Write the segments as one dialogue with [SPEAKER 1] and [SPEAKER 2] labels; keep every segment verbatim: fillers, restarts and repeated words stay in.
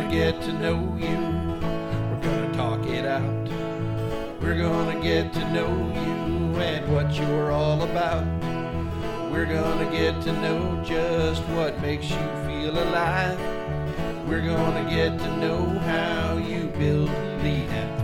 [SPEAKER 1] gonna get to know you. We're gonna talk it out. We're gonna get to know you and what you're all about. We're gonna get to know just what makes you feel alive. We're gonna get to know how you build, lead, and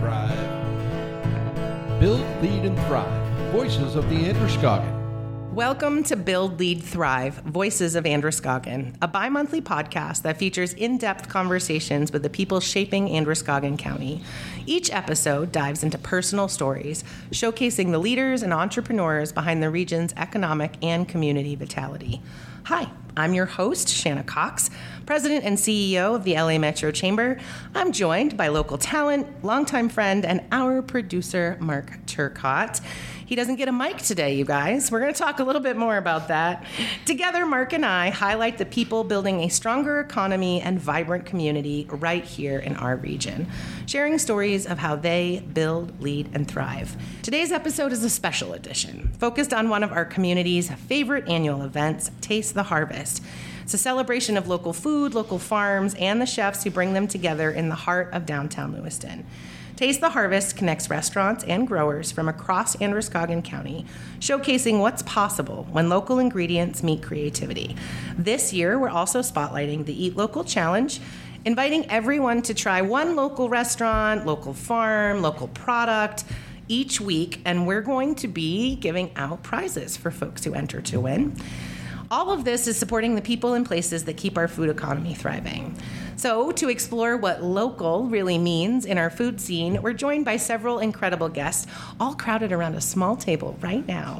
[SPEAKER 1] thrive. Build, Lead, and Thrive. Voices of the Androscoggin.
[SPEAKER 2] Welcome to Build, Lead, Thrive, Voices of Androscoggin, a bi-monthly podcast that features in-depth conversations with the people shaping Androscoggin County. Each episode dives into personal stories, showcasing the leaders and entrepreneurs behind the region's economic and community vitality. Hi, I'm your host, Shanna Cox, President and C E O of the L A Metro Chamber. I'm joined by local talent, longtime friend, and our producer, Mark Turcott. He doesn't get a mic today, you guys. We're going to talk a little bit more about that. Together, Mark and I highlight the people building a stronger economy and vibrant community right here in our region, sharing stories of how they build, lead, and thrive. Today's episode is a special edition, focused on one of our community's favorite annual events, Taste the Harvest. It's a celebration of local food, local farms, and the chefs who bring them together in the heart of downtown Lewiston. Taste the Harvest connects restaurants and growers from across Androscoggin County, showcasing what's possible when local ingredients meet creativity. This year, we're also spotlighting the Eat Local Challenge, inviting everyone to try one local restaurant, local farm, local product each week, and we're going to be giving out prizes for folks who enter to win. All of this is supporting the people and places that keep our food economy thriving. So, to explore what local really means in our food scene, we're joined by several incredible guests, all crowded around a small table right now.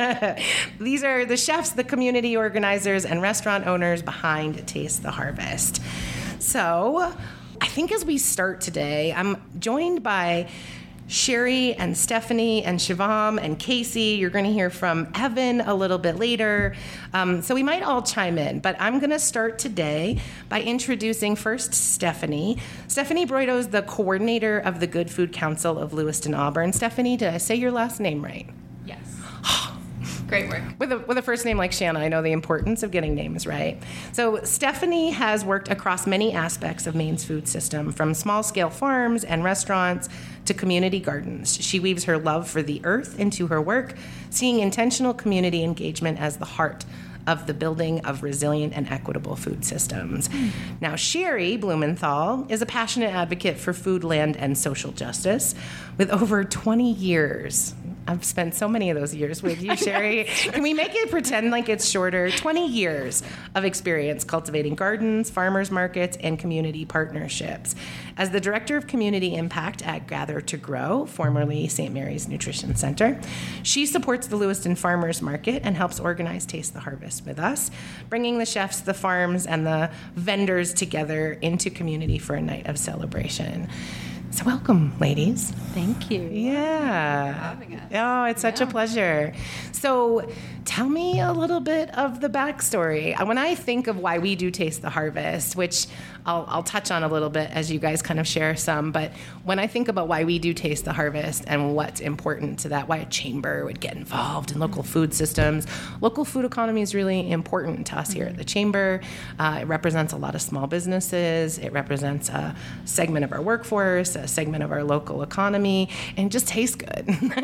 [SPEAKER 2] These are the chefs, the community organizers, and restaurant owners behind Taste the Harvest. So, I think as we start today, I'm joined by Sherry and Stephanie and Shivam and Casey. You're going to hear from Evan a little bit later. Um, so we might all chime in, but I'm going to start today by introducing first Stephanie. Stephanie Broido is the coordinator of the Good Food Council of Lewiston Auburn. Stephanie, did I say your last name right?
[SPEAKER 3] Yes. Great work.
[SPEAKER 2] With a, with a first name like Shanna, I know the importance of getting names right. So Stephanie has worked across many aspects of Maine's food system, from small-scale farms and restaurants to community gardens. She weaves her love for the earth into her work, seeing intentional community engagement as the heart of the building of resilient and equitable food systems. Mm. Now, Sherry Blumenthal is a passionate advocate for food, land, and social justice. With over twenty years, I've spent so many of those years with you, Sherry. Can we make it pretend like it's shorter? twenty years of experience cultivating gardens, farmers markets, and community partnerships. As the Director of Community Impact at Gather to Grow, formerly Saint Mary's Nutrition Center, she supports the Lewiston Farmers Market and helps organize Taste the Harvest with us, bringing the chefs, the farms, and the vendors together into community for a night of celebration. So welcome, ladies.
[SPEAKER 3] Thank you.
[SPEAKER 2] Yeah.
[SPEAKER 3] For having us.
[SPEAKER 2] Oh, it's such
[SPEAKER 3] yeah.
[SPEAKER 2] a pleasure. So tell me a little bit of the backstory. When I think of why we do Taste the Harvest, which I'll, I'll touch on a little bit as you guys kind of share some, but when I think about why we do Taste the Harvest and what's important to that, why a chamber would get involved in local food systems, local food economy is really important to us here at the chamber. Uh, it represents a lot of small businesses. It represents a segment of our workforce, a segment of our local economy, and it just tastes good.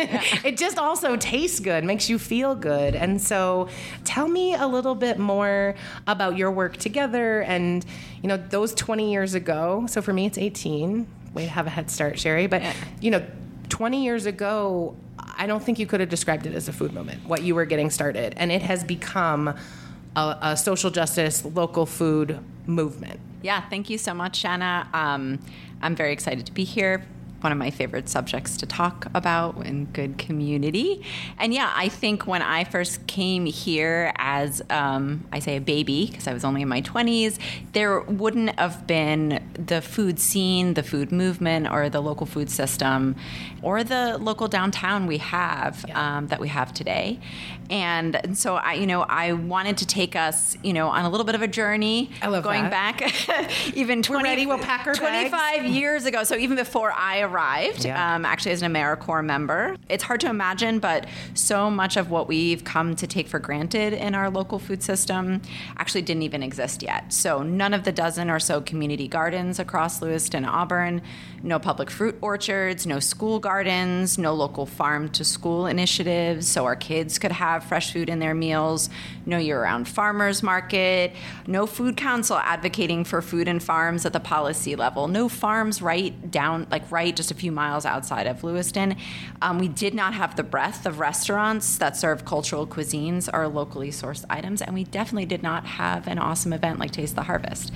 [SPEAKER 2] It just also tastes good, makes you feel good. And so tell me a little bit more about your work together and, you know, those twenty years ago. So for me, it's eighteen. Way to have a head start, Sherry. But, you know, twenty years ago, I don't think you could have described it as a food movement, what you were getting started. And it has become a, a social justice, local food movement.
[SPEAKER 3] Yeah, thank you so much, Shanna. Um, I'm very excited to be here. One of my favorite subjects to talk about in good community. And yeah, I think when I first came here as, um, I say a baby, because I was only in my twenties, there wouldn't have been the food scene, the food movement, or the local food system, or the local downtown we have, yeah. um, that we have today. And, and so I, you know, I wanted to take us, you know, on a little bit of a journey.
[SPEAKER 2] I love
[SPEAKER 3] going
[SPEAKER 2] that.
[SPEAKER 3] back even twenty,
[SPEAKER 2] We're ready, we'll pack our
[SPEAKER 3] twenty-five
[SPEAKER 2] bags.
[SPEAKER 3] years ago. So even before I arrived,
[SPEAKER 2] Yeah.
[SPEAKER 3] um, actually as an AmeriCorps member. It's hard to imagine, but so much of what we've come to take for granted in our local food system actually didn't even exist yet. So none of the dozen or so community gardens across Lewiston and Auburn, no public fruit orchards, no school gardens, no local farm-to-school initiatives so our kids could have fresh food in their meals, no year-round farmers market, no food council advocating for food and farms at the policy level, no farms right down, like right just a few miles outside of Lewiston. Um, we did not have the breadth of restaurants that serve cultural cuisines or locally sourced items, and we definitely did not have an awesome event like Taste the Harvest.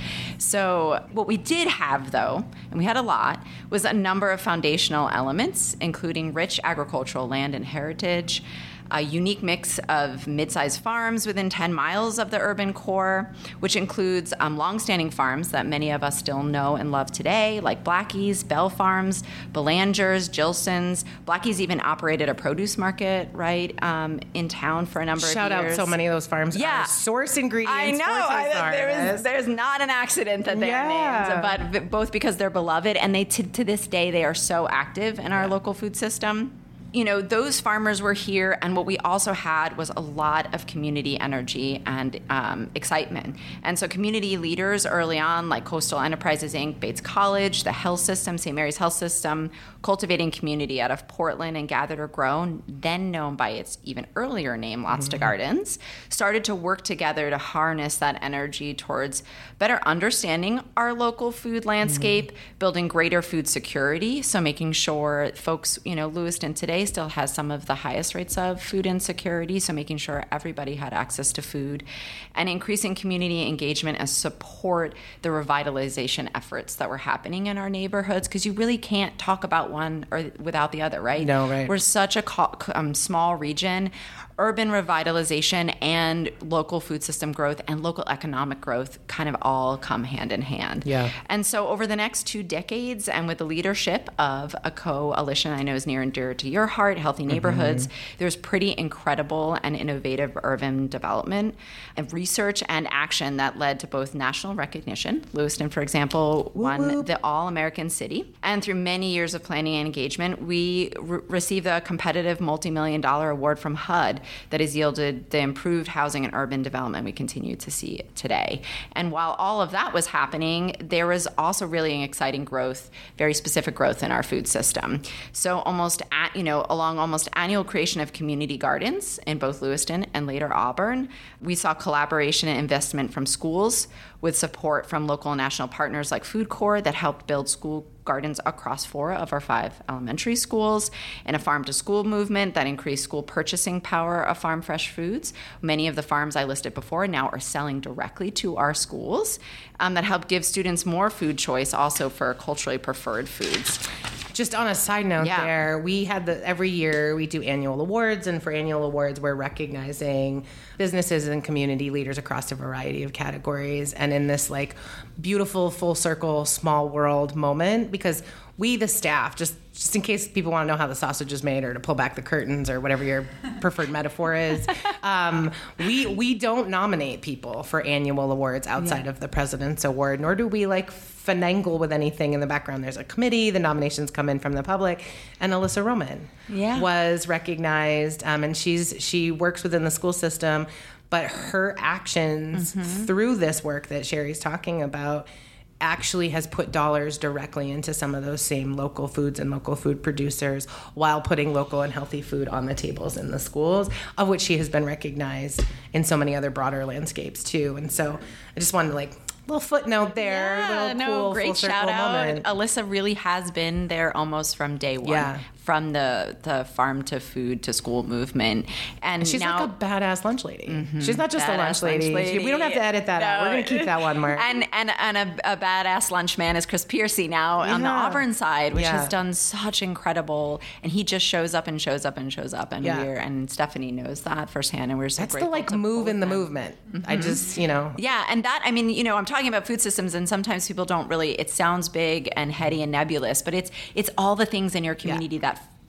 [SPEAKER 3] So what we did have, though, and we had a lot, was a number of foundational elements, including rich agricultural land and heritage, a unique mix of mid-sized farms within ten miles of the urban core, which includes um, long-standing farms that many of us still know and love today, like Blackie's, Bell Farms, Belanger's, Gilson's. Blackie's even operated a produce market, right, um, in town for a number
[SPEAKER 2] Shout
[SPEAKER 3] of years.
[SPEAKER 2] out so many of those farms.
[SPEAKER 3] Yeah.
[SPEAKER 2] Are source ingredients.
[SPEAKER 3] I know.
[SPEAKER 2] for
[SPEAKER 3] I,
[SPEAKER 2] Taste the
[SPEAKER 3] there is,
[SPEAKER 2] Harvest.
[SPEAKER 3] there's not an accident that they
[SPEAKER 2] Yeah.
[SPEAKER 3] are named, but both because they're beloved and they to, to this day they are so active in our local food system. You know, those farmers were here, and what we also had was a lot of community energy and um, excitement. And so community leaders early on, like Coastal Enterprises, Incorporated, Bates College, the health system, Saint Mary's Health System, Cultivating Community out of Portland and Gathered or Grown, then known by its even earlier name, Lotsta mm-hmm. Gardens, started to work together to harness that energy towards better understanding our local food landscape, mm-hmm. building greater food security, so making sure folks, you know, Lewiston today still has some of the highest rates of food insecurity, so making sure everybody had access to food, and increasing community engagement and support the revitalization efforts that were happening in our neighborhoods, because you really can't talk about one or without the other, right?
[SPEAKER 2] No, right.
[SPEAKER 3] We're such a co- um, small region. Urban revitalization and local food system growth and local economic growth kind of all come hand in hand.
[SPEAKER 2] Yeah.
[SPEAKER 3] And so over the next two decades, and with the leadership of a coalition I know is near and dear to your heart, Healthy Neighborhoods, mm-hmm. there's pretty incredible and innovative urban development and research and action that led to both national recognition. Lewiston, for example,
[SPEAKER 2] Whoop,
[SPEAKER 3] won
[SPEAKER 2] whoop.
[SPEAKER 3] the All-American City. And through many years of planning and engagement, we re- received a competitive multi-million dollar award from H U D that has yielded the improved housing and urban development we continue to see today. And while all of that was happening, there was also really an exciting growth, very specific growth in our food system. So almost, at, you know, along almost annual creation of community gardens in both Lewiston and later Auburn, we saw collaboration and investment from schools with support from local and national partners like Food Corps that helped build school gardens across four of our five elementary schools, and a farm-to-school movement that increased school purchasing power of farm fresh foods. Many of the farms I listed before now are selling directly to our schools, um, that help give students more food choice also for culturally preferred foods.
[SPEAKER 2] Just on a side note
[SPEAKER 3] Yeah.
[SPEAKER 2] there, we had the every year we do annual awards, and for annual awards we're recognizing businesses and community leaders across a variety of categories. And in this like beautiful full circle small world moment, because we the staff, just just in case people want to know how the sausage is made or to pull back the curtains or whatever your preferred metaphor is, um, we we don't nominate people for annual awards outside
[SPEAKER 3] Yeah.
[SPEAKER 2] of the President's Award, nor do we like finagle with anything in the background. There's a committee, the nominations come in from the public, and Alyssa Roman
[SPEAKER 3] Yeah.
[SPEAKER 2] was recognized, um, and she's she works within the school system, but her actions
[SPEAKER 3] Mm-hmm.
[SPEAKER 2] through this work that Sherry's talking about actually has put dollars directly into some of those same local foods and local food producers while putting local and healthy food on the tables in the schools, of which she has been recognized in so many other broader landscapes too. And so I just wanted to like little footnote there,
[SPEAKER 3] Yeah,
[SPEAKER 2] little
[SPEAKER 3] no,
[SPEAKER 2] cool
[SPEAKER 3] great
[SPEAKER 2] full circle
[SPEAKER 3] shout out.
[SPEAKER 2] moment.
[SPEAKER 3] Alyssa really has been there almost from day one,
[SPEAKER 2] Yeah.
[SPEAKER 3] from the the farm to food to school movement, and
[SPEAKER 2] She's
[SPEAKER 3] now,
[SPEAKER 2] like a badass lunch lady. She's not just a
[SPEAKER 3] Badass
[SPEAKER 2] lunch lady.
[SPEAKER 3] lunch
[SPEAKER 2] She- we don't have to edit that out.
[SPEAKER 3] No.
[SPEAKER 2] We're going to keep that one, Mark.
[SPEAKER 3] And and and a, a badass lunch man is Chris Piercy now on the
[SPEAKER 2] Yeah.
[SPEAKER 3] Auburn side, which
[SPEAKER 2] Yeah.
[SPEAKER 3] has done such incredible. And he just shows up and shows up and shows up, and
[SPEAKER 2] Yeah.
[SPEAKER 3] we're and Stephanie knows that firsthand, and we're so
[SPEAKER 2] That's the
[SPEAKER 3] grateful
[SPEAKER 2] like
[SPEAKER 3] to
[SPEAKER 2] move
[SPEAKER 3] both
[SPEAKER 2] in the
[SPEAKER 3] them.
[SPEAKER 2] movement. I just, you know.
[SPEAKER 3] Yeah, and that, I mean, you know, I'm talking about food systems, and sometimes people don't really, it sounds big and heady and nebulous, but it's it's all the things in your community that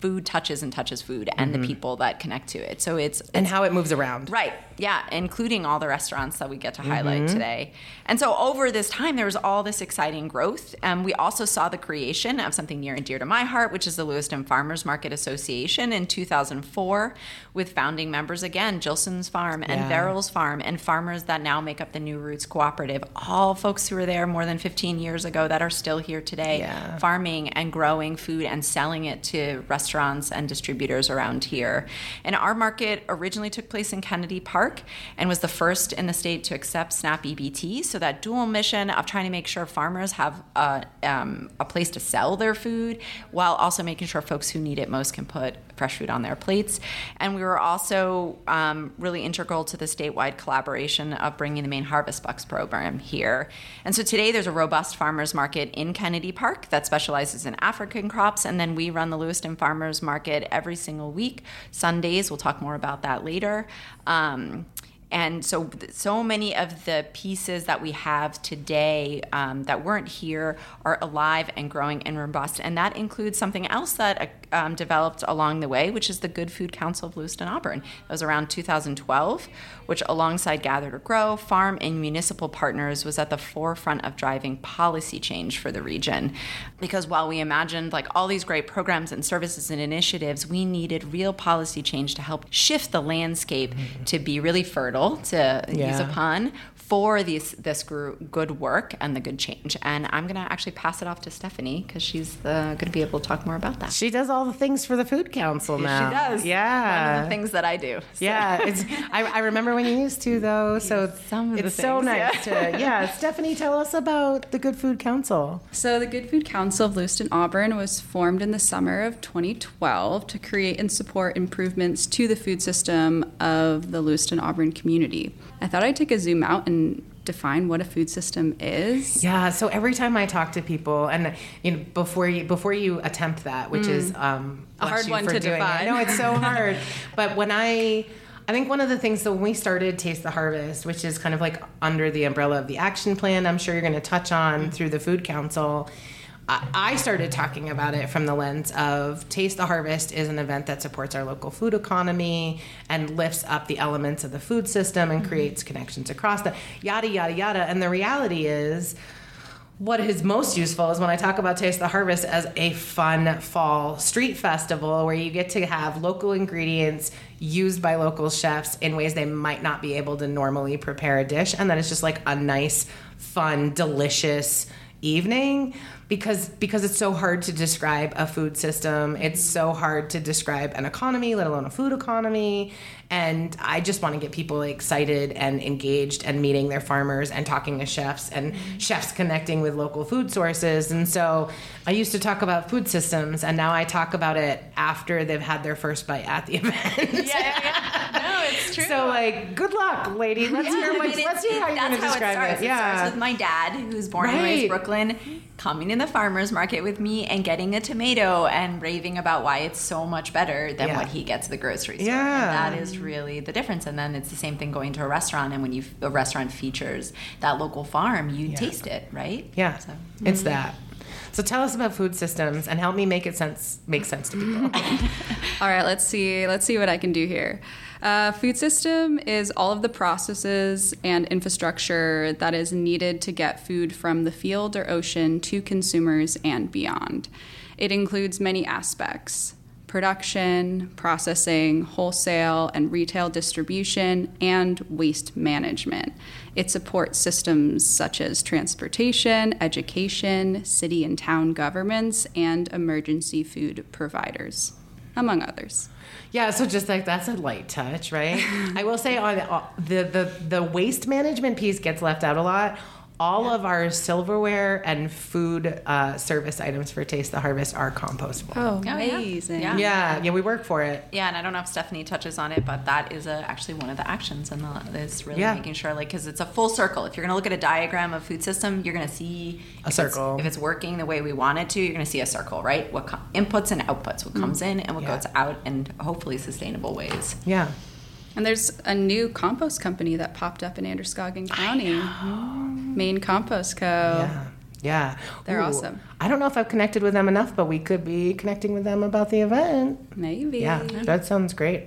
[SPEAKER 3] food touches and touches food and mm-hmm. the people that connect to it. So it's, it's
[SPEAKER 2] and how it moves around.
[SPEAKER 3] Right. Yeah. Including all the restaurants that we get to highlight mm-hmm. today. And so over this time, there was all this exciting growth. And we also saw the creation of something near and dear to my heart, which is the Lewiston Farmers Market Association in two thousand four, with founding members, again, Jilson's Farm and
[SPEAKER 2] yeah.
[SPEAKER 3] Verrill's Farm, and farmers that now make up the New Roots Cooperative, all folks who were there more than fifteen years ago that are still here today,
[SPEAKER 2] yeah.
[SPEAKER 3] farming and growing food and selling it to restaurants and distributors around here. And our market originally took place in Kennedy Park and was the first in the state to accept SNAP E B T, so that dual mission of trying to make sure farmers have a, um, a place to sell their food while also making sure folks who need it most can put fresh food on their plates. And we were also um, really integral to the statewide collaboration of bringing the Maine Harvest Bucks program here. And so today there's a robust farmers market in Kennedy Park that specializes in African crops, and then we run the Lewiston Farmers Market every single week. Sundays, we'll talk more about that later. Um, And so so many of the pieces that we have today um, that weren't here are alive and growing and robust. And that includes something else that um, developed along the way, which is the Good Food Council of Lewiston Auburn. That was around two thousand twelve, which alongside Gather to Grow, farm, and municipal partners was at the forefront of driving policy change for the region. Because while we imagined like all these great programs and services and initiatives, we needed real policy change to help shift the landscape mm-hmm. to be really fertile, to yeah. use a pun, for these, this good work and the good change. And I'm going to actually pass it off to Stephanie because she's going to be able to talk more about that.
[SPEAKER 2] She does all the things for the Food Council now.
[SPEAKER 3] She does.
[SPEAKER 2] Yeah.
[SPEAKER 3] One of the things that I do.
[SPEAKER 2] So. Yeah. It's, I, I remember when you used to, though. So
[SPEAKER 3] Some of
[SPEAKER 2] it's
[SPEAKER 3] the
[SPEAKER 2] so
[SPEAKER 3] things,
[SPEAKER 2] nice
[SPEAKER 3] yeah.
[SPEAKER 2] to, yeah. Stephanie, tell us about the Good Food Council.
[SPEAKER 4] So the Good Food Council of Lewiston Auburn was formed in the summer of twenty twelve to create and support improvements to the food system of the Lewiston Auburn community. I thought I'd take a zoom out and define what a food system is.
[SPEAKER 2] Yeah, so every time I talk to people, and you know, before you before you attempt that, which mm. is um,
[SPEAKER 4] a hard one to define.
[SPEAKER 2] I know it's so hard, but when I, I think one of the things, so when we started Taste the Harvest, which is kind of like under the umbrella of the action plan, I'm sure you're going to touch on mm. through the Food Council. I started talking about it from the lens of Taste the Harvest is an event that supports our local food economy and lifts up the elements of the food system and mm-hmm. creates connections across the yada, yada, yada. And the reality is what is most useful is when I talk about Taste the Harvest as a fun fall street festival where you get to have local ingredients used by local chefs in ways they might not be able to normally prepare a dish. And that is just like a nice, fun, delicious evening. Because because it's so hard to describe a food system. It's so hard to describe an economy, let alone a food economy. And I just want to get people excited and engaged and meeting their farmers and talking to chefs and mm-hmm. chefs connecting with local food sources. And so I used to talk about food systems, and now I talk about it after they've had their first bite at the event.
[SPEAKER 3] Yeah, yeah, yeah. No, it's true.
[SPEAKER 2] So, like, good luck, lady. Let's
[SPEAKER 3] yeah,
[SPEAKER 2] hear, what,
[SPEAKER 3] I mean,
[SPEAKER 2] let's hear how you're going to describe
[SPEAKER 3] it. Starts.
[SPEAKER 2] it. Yeah.
[SPEAKER 3] It starts with my dad, who's born
[SPEAKER 2] right.
[SPEAKER 3] and raised Brooklyn, coming in the farmer's market with me and getting a tomato and raving about why it's so much better than
[SPEAKER 2] yeah.
[SPEAKER 3] what he gets at the grocery store.
[SPEAKER 2] Yeah.
[SPEAKER 3] And that is really the difference. And then it's the same thing going to a restaurant, and when you a restaurant features that local farm, you
[SPEAKER 2] yeah.
[SPEAKER 3] taste it, right?
[SPEAKER 2] Yeah,
[SPEAKER 3] so,
[SPEAKER 2] it's
[SPEAKER 3] mm-hmm.
[SPEAKER 2] that. So tell us about food systems and help me make it sense make sense to people.
[SPEAKER 4] All right, let's see. Let's see what I can do here. Uh, food system is all of the processes and infrastructure that is needed to get food from the field or ocean to consumers and beyond. It includes many aspects: production, processing, wholesale and retail distribution, and waste management. It supports systems such as transportation, education, city and town governments, and emergency food providers, among others.
[SPEAKER 2] Yeah, so just like that's a light touch, right? I will say on the, the the waste management piece gets left out a lot. All yeah. of our silverware and food uh, service items for Taste the Harvest are compostable.
[SPEAKER 4] Oh,
[SPEAKER 3] amazing.
[SPEAKER 2] Yeah. yeah, yeah, we work for it.
[SPEAKER 3] Yeah, and I don't know if Stephanie touches on it, but that is a, actually one of the actions, and is really yeah. making sure, like, because it's a full circle. If you're going to look at a diagram of food system, you're going to see
[SPEAKER 2] a circle.
[SPEAKER 3] It's, if it's working the way we want it to, you're going to see a circle, right? What com- inputs and outputs, what mm. comes in and what yeah. goes out, in hopefully sustainable ways.
[SPEAKER 2] Yeah.
[SPEAKER 4] And there's a new compost company that popped up in Androscoggin County, Maine Compost Co.
[SPEAKER 2] Yeah. Yeah.
[SPEAKER 4] They're
[SPEAKER 2] Ooh,
[SPEAKER 4] awesome.
[SPEAKER 2] I don't know if I've connected with them enough, but we could be connecting with them about the event.
[SPEAKER 4] Maybe.
[SPEAKER 2] Yeah, that sounds great.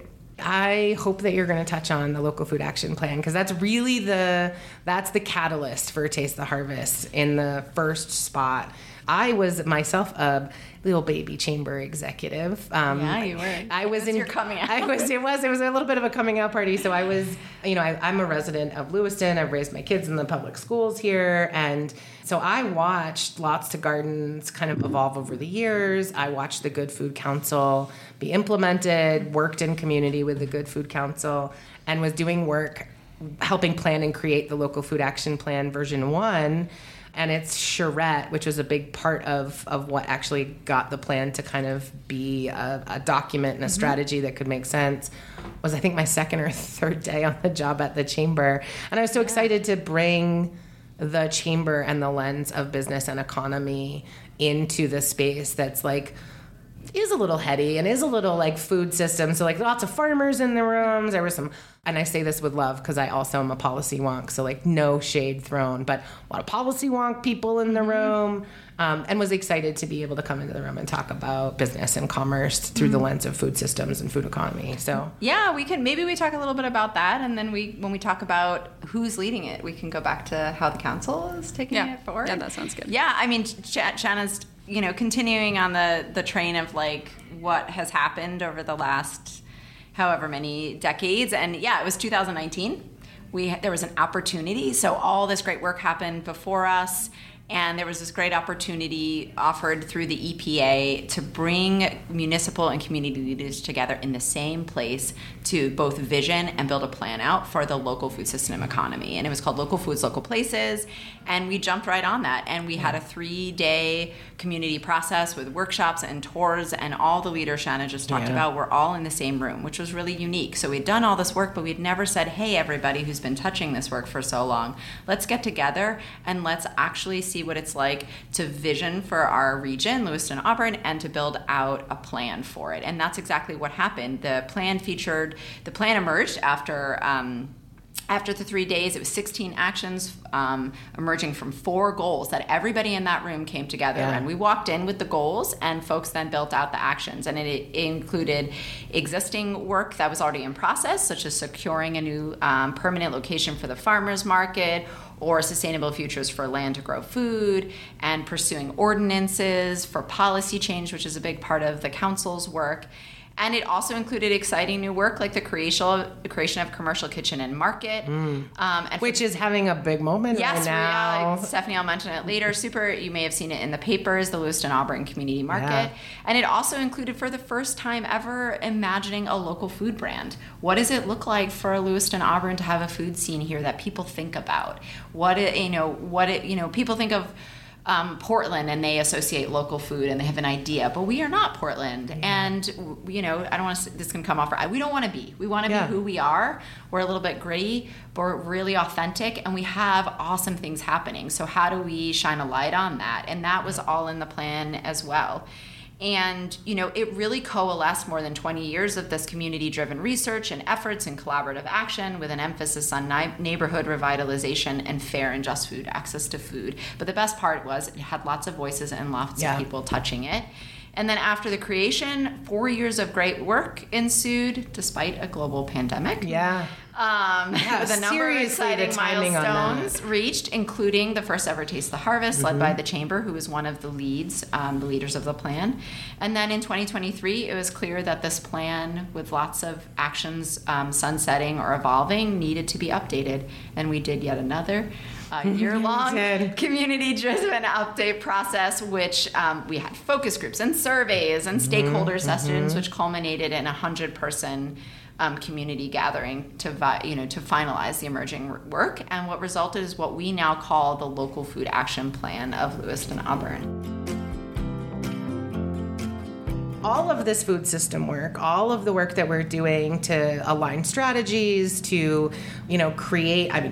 [SPEAKER 2] I hope that you're going to touch on the local food action plan, because that's really the that's the catalyst for Taste the Harvest in the first spot. I was myself a little baby chamber executive. Um,
[SPEAKER 3] Yeah, you were.
[SPEAKER 2] I was in
[SPEAKER 3] your coming out.
[SPEAKER 2] I was. It was. It was a little bit of a coming out party. So I was. You know, I, I'm a resident of Lewiston. I've raised my kids in the public schools here, and so I watched Lots to Gardens kind of evolve over the years. I watched the Good Food Council be implemented. Worked in community with the Good Food Council, and was doing work helping plan and create the local food action plan version one. And it's charrette, which was a big part of, of what actually got the plan to kind of be a, a document and a mm-hmm. strategy that could make sense, was I think my second or third day on the job at the chamber. And I was so yeah. excited to bring the chamber and the lens of business and economy into the space that's like, is a little heady and is a little like food system. So like lots of farmers in the rooms. There was some, and I say this with love because I also am a policy wonk. So like no shade thrown, but a lot of policy wonk people in the room, um, and was excited to be able to come into the room and talk about business and commerce through mm-hmm. the lens of food systems and food economy. So
[SPEAKER 3] yeah, we can, maybe we talk a little bit about that. And then we, when we talk about who's leading it, we can go back to how the council is taking
[SPEAKER 4] yeah.
[SPEAKER 3] it forward.
[SPEAKER 4] Yeah, that sounds good.
[SPEAKER 3] Yeah. I mean, Ch- Shanna's, you know, continuing on the, the train of like what has happened over the last however many decades. And yeah, it was two thousand nineteen. We there was an opportunity. So all this great work happened before us. And there was this great opportunity offered through the E P A to bring municipal and community leaders together in the same place to both vision and build a plan out for the local food system economy. And it was called Local Foods, Local Places. And we jumped right on that. And we had a three-day community process with workshops and tours, and all the leaders Shanna just talked
[SPEAKER 2] yeah.
[SPEAKER 3] about were all in the same room, which was really unique. So we'd done all this work, but we'd never said, hey, everybody who's been touching this work for so long, let's get together and let's actually see what it's like to vision for our region, Lewiston, Auburn, and to build out a plan for it. And that's exactly what happened. The plan featured, the plan emerged after um, after the three days. It was sixteen actions um, emerging from four goals that everybody in that room came together.
[SPEAKER 2] Yeah.
[SPEAKER 3] And we walked in with the goals, and folks then built out the actions. And it, it included existing work that was already in process, such as securing a new um, permanent location for the farmers market, or sustainable futures for land to grow food, and pursuing ordinances for policy change, which is a big part of the council's work. And it also included exciting new work like the creation, the creation of Commercial Kitchen and Market. Mm. Um, and
[SPEAKER 2] Which
[SPEAKER 3] for,
[SPEAKER 2] is having a big moment
[SPEAKER 3] yes,
[SPEAKER 2] right now.
[SPEAKER 3] Yeah, Stephanie will mention it later. Super, you may have seen it in the papers, the Lewiston Auburn Community Market.
[SPEAKER 2] Yeah.
[SPEAKER 3] And it also included, for the first time ever, imagining a local food brand. What does it look like for Lewiston Auburn to have a food scene here that people think about? What it, you know, what it, you know, people think of Um, Portland and they associate local food and they have an idea, but we are not Portland. Yeah. And, you know, I don't want to, this can come off, we don't want to be. We want to yeah. be who we are. We're a little bit gritty, but we're really authentic, and we have awesome things happening. So how do we shine a light on that? And that was all in the plan as well. And, you know, it really coalesced more than twenty years of this community-driven research and efforts and collaborative action with an emphasis on ni- neighborhood revitalization and fair and just food, access to food. But the best part was it had lots of voices and lots yeah. of people touching it. And then after the creation, four years of great work ensued despite a global pandemic.
[SPEAKER 2] Yeah.
[SPEAKER 3] Um,
[SPEAKER 2] yeah,
[SPEAKER 3] with a number of exciting milestones reached, including the first ever Taste the Harvest, mm-hmm. led by the Chamber, who was one of the leads, um, the leaders of the plan. And then in twenty twenty-three, it was clear that this plan, with lots of actions um, sunsetting or evolving, needed to be updated. And we did yet another uh, year-long community-driven update process, which um, we had focus groups and surveys and stakeholder mm-hmm. sessions, which culminated in a hundred-person Um, community gathering to vi- you know to finalize the emerging work, and what resulted is what we now call the Local Food Action Plan of Lewiston Auburn.
[SPEAKER 2] All of this food system work, all of the work that we're doing to align strategies, to, you know, create, I mean,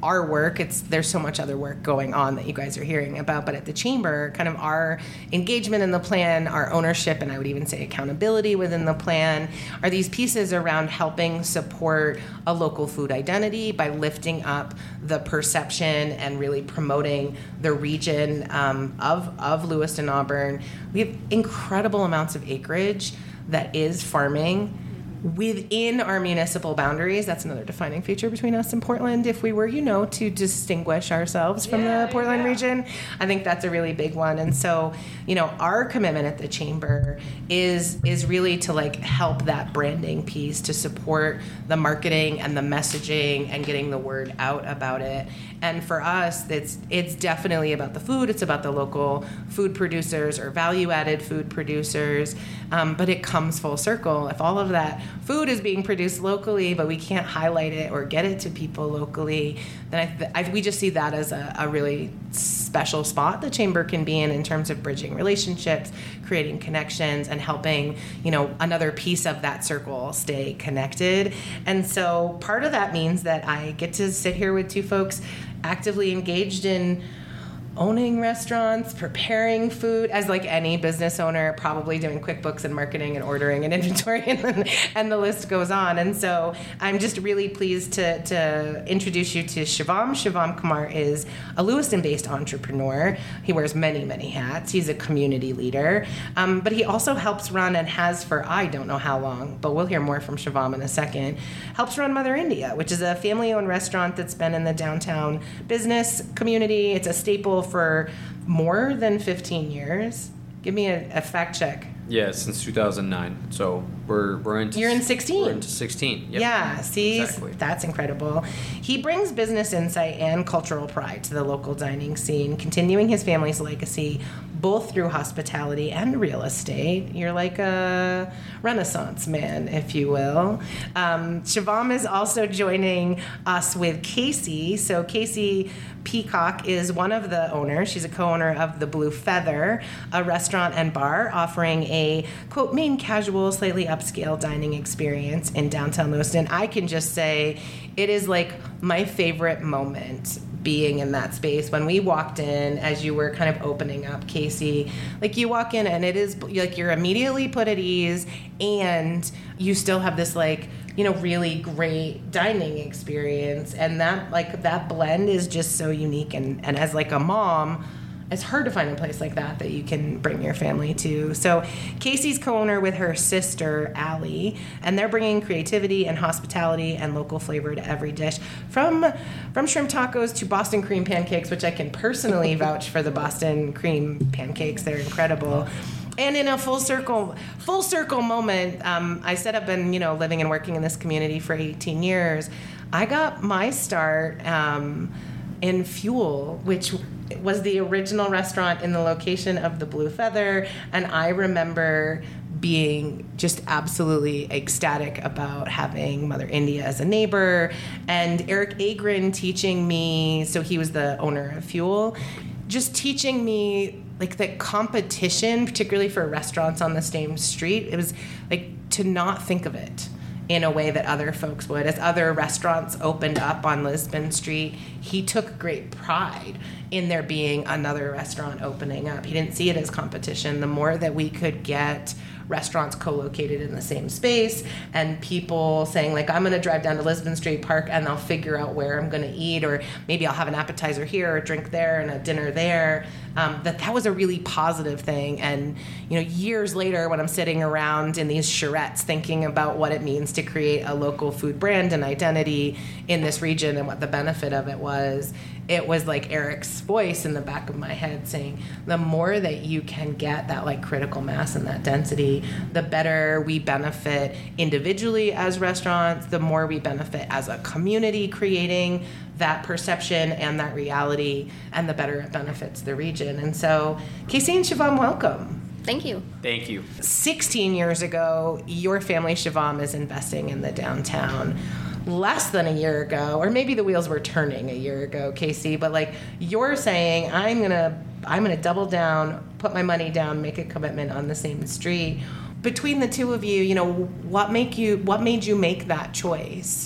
[SPEAKER 2] our work, it's there's so much other work going on that you guys are hearing about, but at the Chamber, kind of our engagement in the plan, our ownership, and I would even say accountability within the plan, are these pieces around helping support a local food identity by lifting up the perception and really promoting the region um, of, of Lewiston, Auburn. We have incredible amounts of acreage that is farming within our municipal boundaries. That's another defining feature between us and Portland. If we were, you know, to distinguish ourselves from yeah, the Portland yeah. region, I think that's a really big one. And so, you know, our commitment at the Chamber is is really to like help that branding piece, to support the marketing and the messaging and getting the word out about it. And for us, it's it's definitely about the food. It's about the local food producers or value-added food producers. Um, but it comes full circle. If all of that food is being produced locally, but we can't highlight it or get it to people locally, then I, I, we just see that as a, a really special spot the Chamber can be in in terms of bridging relationships, creating connections, and helping, you know, another piece of that circle stay connected. And so part of that means that I get to sit here with two folks actively engaged in owning restaurants, preparing food, as like any business owner, probably doing QuickBooks and marketing and ordering and inventory, and, then, and the list goes on. And so I'm just really pleased to, to introduce you to Shivam. Shivam Kumar is a Lewiston-based entrepreneur. He wears many, many hats. He's a community leader, um, but he also helps run and has for I don't know how long, but we'll hear more from Shivam in a second, helps run Mother India, which is a family-owned restaurant that's been in the downtown business community. It's a staple for more than fifteen years. Give me a, a fact check.
[SPEAKER 5] Yeah, since two thousand nine. So we're we're into
[SPEAKER 2] You're in sixteen.
[SPEAKER 5] We're into sixteen. Yep.
[SPEAKER 2] Yeah, see,
[SPEAKER 5] exactly.
[SPEAKER 2] That's incredible. He brings business insight and cultural pride to the local dining scene, continuing his family's legacy both through hospitality and real estate. You're like a Renaissance man, if you will. Um, Shivam is also joining us with Casey. So Casey Peacock is one of the owners. She's a co-owner of the Blue Feather, a restaurant and bar offering a, quote, main casual, slightly upscale dining experience in downtown Lewiston. I can just say it is like my favorite moment being in that space. When we walked in, as you were kind of opening up, Casey, like you walk in and it is like you're immediately put at ease, and you still have this like, you know, really great dining experience. And that like that blend is just so unique. And, and as like a mom, it's hard to find a place like that that you can bring your family to. So Casey's co-owner with her sister, Allie, and they're bringing creativity and hospitality and local flavor to every dish, from from shrimp tacos to Boston cream pancakes, which I can personally vouch for the Boston cream pancakes. They're incredible. And in a full circle, full circle moment, um, I set up and, you know, living and working in this community for eighteen years. I got my start um, in Fuel, which was the original restaurant in the location of the Blue Feather. And I remember being just absolutely ecstatic about having Mother India as a neighbor, and Eric Agrin teaching me, so he was the owner of Fuel, just teaching me like the competition, particularly for restaurants on the same street. It was like to not think of it in a way that other folks would. As other restaurants opened up on Lisbon Street, he took great pride in there being another restaurant opening up. He didn't see it as competition. The more that we could get restaurants co-located in the same space and people saying like, I'm going to drive down to Lisbon Street Park and I'll figure out where I'm going to eat, or maybe I'll have an appetizer here or a drink there and a dinner there, um, that that was a really positive thing. And, you know, years later when I'm sitting around in these charrettes thinking about what it means to create a local food brand and identity in this region and what the benefit of it was, it was like Eric's voice in the back of my head saying, the more that you can get that like critical mass and that density, the better we benefit individually as restaurants, the more we benefit as a community creating that perception and that reality, and the better it benefits the region. And so, Casey and Shivam, welcome.
[SPEAKER 6] Thank you.
[SPEAKER 5] Thank you.
[SPEAKER 2] sixteen years ago, your family, Shivam, is investing in the downtown. Less than a year ago, or maybe the wheels were turning a year ago, Casey, but like you're saying, I'm gonna I'm gonna double down, put my money down, make a commitment on the same street. Between the two of you, you know, what make you what made you make that choice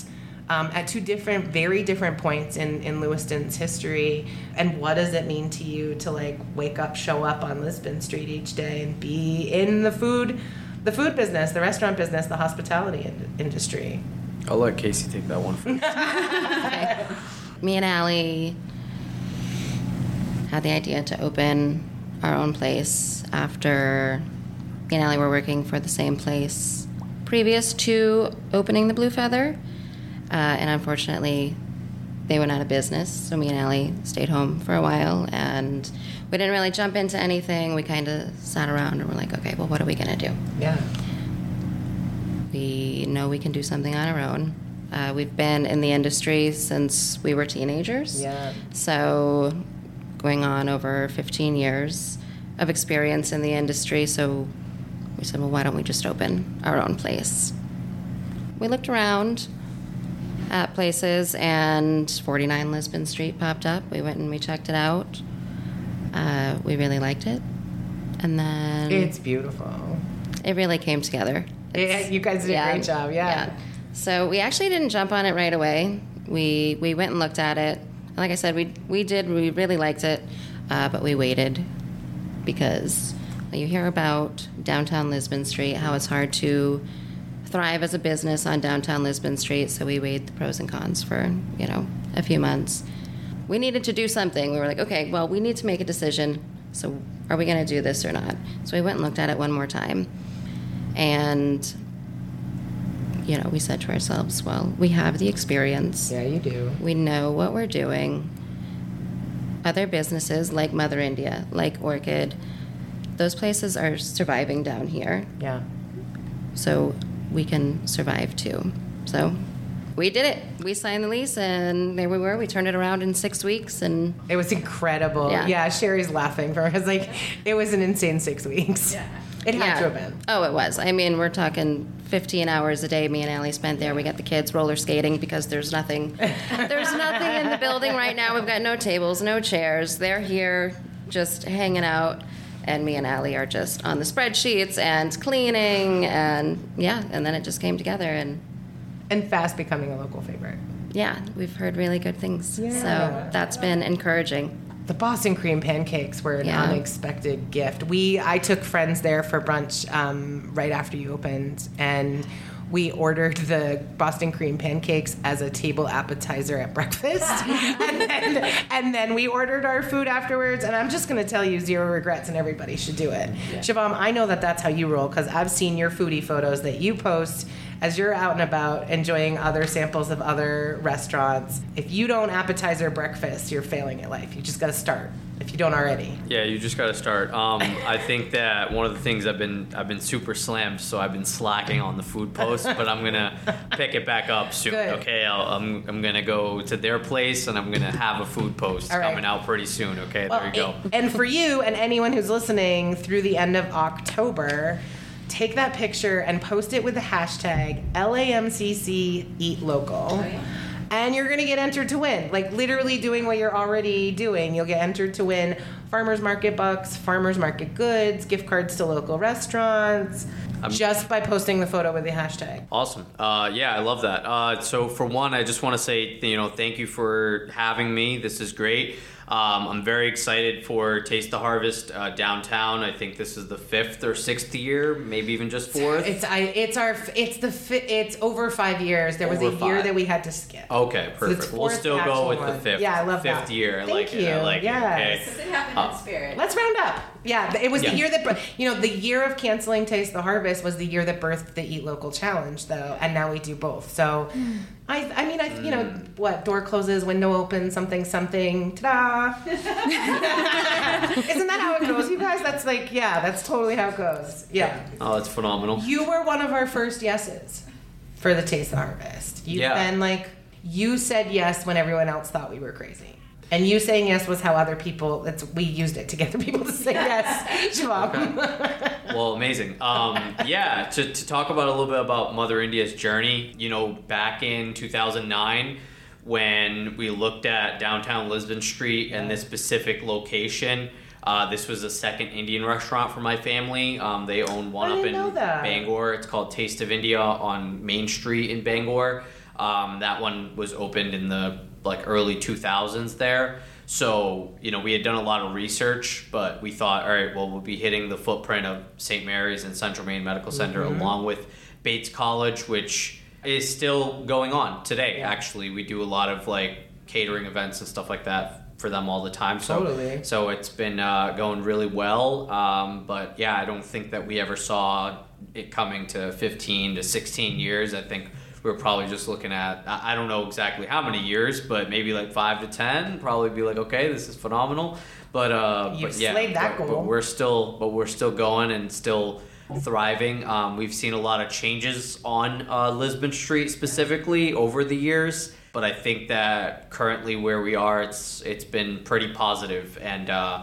[SPEAKER 2] um, at two different, very different points in, in Lewiston's history. And what does it mean to you to like wake up, show up on Lisbon Street each day and be in the food, the food business, the restaurant business, the hospitality in- industry?
[SPEAKER 5] I'll let Casey take that one first.
[SPEAKER 6] Okay. Me and Allie had the idea to open our own place after me and Allie were working for the same place previous to opening the Blue Feather. Uh, and unfortunately, they went out of business, so me and Allie stayed home for a while, and we didn't really jump into anything. We kind of sat around and were like, okay, well, what are we going to do?
[SPEAKER 2] Yeah.
[SPEAKER 6] We know we can do something on our own. Uh, we've been in the industry since we were teenagers.
[SPEAKER 2] Yeah.
[SPEAKER 6] So going on over fifteen years of experience in the industry, so we said, well, why don't we just open our own place? We looked around at places, and forty-nine Lisbon Street popped up. We went and we checked it out. Uh, we really liked it. And then...
[SPEAKER 2] It's beautiful.
[SPEAKER 6] It really came together.
[SPEAKER 2] Yeah, you guys did a great job, yeah.
[SPEAKER 6] So we actually didn't jump on it right away. We we went and looked at it. And like I said, we we did. We really liked it, uh, but we waited because you hear about downtown Lisbon Street, how it's hard to thrive as a business on downtown Lisbon Street. So we weighed the pros and cons for, you know, a few months. We needed to do something. We were like, okay, well, we need to make a decision. So are we going to do this or not? So we went and looked at it one more time. And, you know, we said to ourselves, well, we have the experience.
[SPEAKER 2] Yeah, you do.
[SPEAKER 6] We know what we're doing. Other businesses like Mother India, like Orchid, those places are surviving down here.
[SPEAKER 2] Yeah.
[SPEAKER 6] So we can survive too. So we did it. We signed the lease, and there we were. We turned it around in six weeks, and
[SPEAKER 2] It was incredible.
[SPEAKER 6] Yeah.
[SPEAKER 2] Yeah, Sherry's laughing for us. Like, it was an insane six weeks. Yeah. It had to have been.
[SPEAKER 6] Oh, it was. I mean, we're talking fifteen hours a day me and Allie spent there. We got the kids roller skating because there's nothing. There's nothing in the building right now. We've got no tables, no chairs. They're here just hanging out. And me and Allie are just on the spreadsheets and cleaning. And, yeah, and then it just came together. And,
[SPEAKER 2] And fast becoming a local favorite.
[SPEAKER 6] yeah, we've heard really good things.
[SPEAKER 2] Yeah.
[SPEAKER 6] So that's been encouraging.
[SPEAKER 2] The Boston cream pancakes were an
[SPEAKER 6] Yeah.
[SPEAKER 2] unexpected gift. We I took friends there for brunch um, right after you opened, and we ordered the Boston cream pancakes as a table appetizer at breakfast, and, then, and then we ordered our food afterwards. And I'm just going to tell you, zero regrets, and everybody should do it. Yeah. Shivam, I know that that's how you roll because I've seen your foodie photos that you post as you're out and about enjoying other samples of other restaurants. If you don't appetizer breakfast, you're failing at life. You just got to start if you don't already.
[SPEAKER 5] Yeah, you just got to start. Um, I think that one of the things I've been I've been super slammed, so I've been slacking on the food post, but I'm gonna pick it back up soon.
[SPEAKER 2] Good.
[SPEAKER 5] Okay, I'll, I'm I'm gonna go to their place and I'm gonna have a food post
[SPEAKER 2] All right.
[SPEAKER 5] coming out pretty soon. Okay,
[SPEAKER 2] Well,
[SPEAKER 5] there you go.
[SPEAKER 2] And for you and anyone who's listening through the end of October, take that picture and post it with the hashtag L A M C C Eat Local. Oh, yeah. And you're going to get entered to win. Like, literally doing what you're already doing. You'll get entered to win farmers market bucks, farmers market goods, gift cards to local restaurants,
[SPEAKER 5] I'm,
[SPEAKER 2] just by posting the photo with the hashtag.
[SPEAKER 5] Awesome. Uh, yeah, I love that. Uh, so for one, I just want to say, you know, thank you for having me. This is great. Um, I'm very excited for Taste the Harvest uh, downtown. I think this is the fifth or sixth year, maybe even just fourth.
[SPEAKER 2] It's I. It's our. It's the. fi- It's over five years. There was
[SPEAKER 5] Over
[SPEAKER 2] a year
[SPEAKER 5] five.
[SPEAKER 2] that we had to skip.
[SPEAKER 5] Okay,
[SPEAKER 2] So it's
[SPEAKER 5] perfect. we'll
[SPEAKER 2] fourth
[SPEAKER 5] still go
[SPEAKER 2] actual
[SPEAKER 5] with
[SPEAKER 2] one.
[SPEAKER 5] the fifth.
[SPEAKER 2] Yeah, I love
[SPEAKER 5] fifth
[SPEAKER 2] that.
[SPEAKER 5] year. I
[SPEAKER 2] Thank
[SPEAKER 5] like it. I
[SPEAKER 2] you.
[SPEAKER 5] like
[SPEAKER 2] Yes.
[SPEAKER 5] it. Okay.
[SPEAKER 3] It happened
[SPEAKER 5] Uh,
[SPEAKER 3] in spirit.
[SPEAKER 2] Let's round up. Yeah, it was
[SPEAKER 5] Yeah.
[SPEAKER 2] the year that, you know, the year of canceling Taste the Harvest was the year that birthed the Eat Local Challenge, though, and now we do both. So, I, I mean, I, you know, what, door closes, window opens, something, something, ta-da. Isn't that how it goes, you guys? That's like, yeah, that's totally how it goes. Yeah.
[SPEAKER 5] Oh, that's phenomenal.
[SPEAKER 2] You were one of our first yeses for the Taste the Harvest. You've
[SPEAKER 5] Yeah.
[SPEAKER 2] been like, you said yes when everyone else thought we were crazy. And you saying yes was how other people, it's, we used it to get the people to say yes. Shivam.
[SPEAKER 5] Well, amazing. Um, yeah, to, to talk about a little bit about Mother India's journey, you know, back in two thousand nine, when we looked at downtown Lisbon Street and this specific location, uh, this was a second Indian restaurant for my family. Um, they own one
[SPEAKER 2] I
[SPEAKER 5] up
[SPEAKER 2] didn't
[SPEAKER 5] in
[SPEAKER 2] know that.
[SPEAKER 5] Bangor. It's called Taste of India on Main Street in Bangor. Um, that one was opened in the like early two thousands there. So, you know, we had done a lot of research, but we thought, all right, well, we'll be hitting the footprint of Saint Mary's and Central Maine Medical Center
[SPEAKER 2] Mm-hmm.
[SPEAKER 5] along with Bates College, which is still going on today.
[SPEAKER 2] Yeah.
[SPEAKER 5] Actually, we do a lot of like catering events and stuff like that for them all the time. So,
[SPEAKER 2] Totally.
[SPEAKER 5] so it's been uh, going really well. Um, but yeah, I don't think that we ever saw it coming to fifteen to sixteen years. I think we were probably just looking at, I I don't know exactly how many years, but maybe like five to ten. Probably be like, okay, this is phenomenal. But uh,
[SPEAKER 2] You've
[SPEAKER 5] but yeah,
[SPEAKER 2] slayed that
[SPEAKER 5] but,
[SPEAKER 2] goal.
[SPEAKER 5] but we're still, but we're still going and still thriving. Um, we've seen a lot of changes on uh, Lisbon Street specifically over the years, but I think that currently where we are, it's it's been pretty positive, and uh,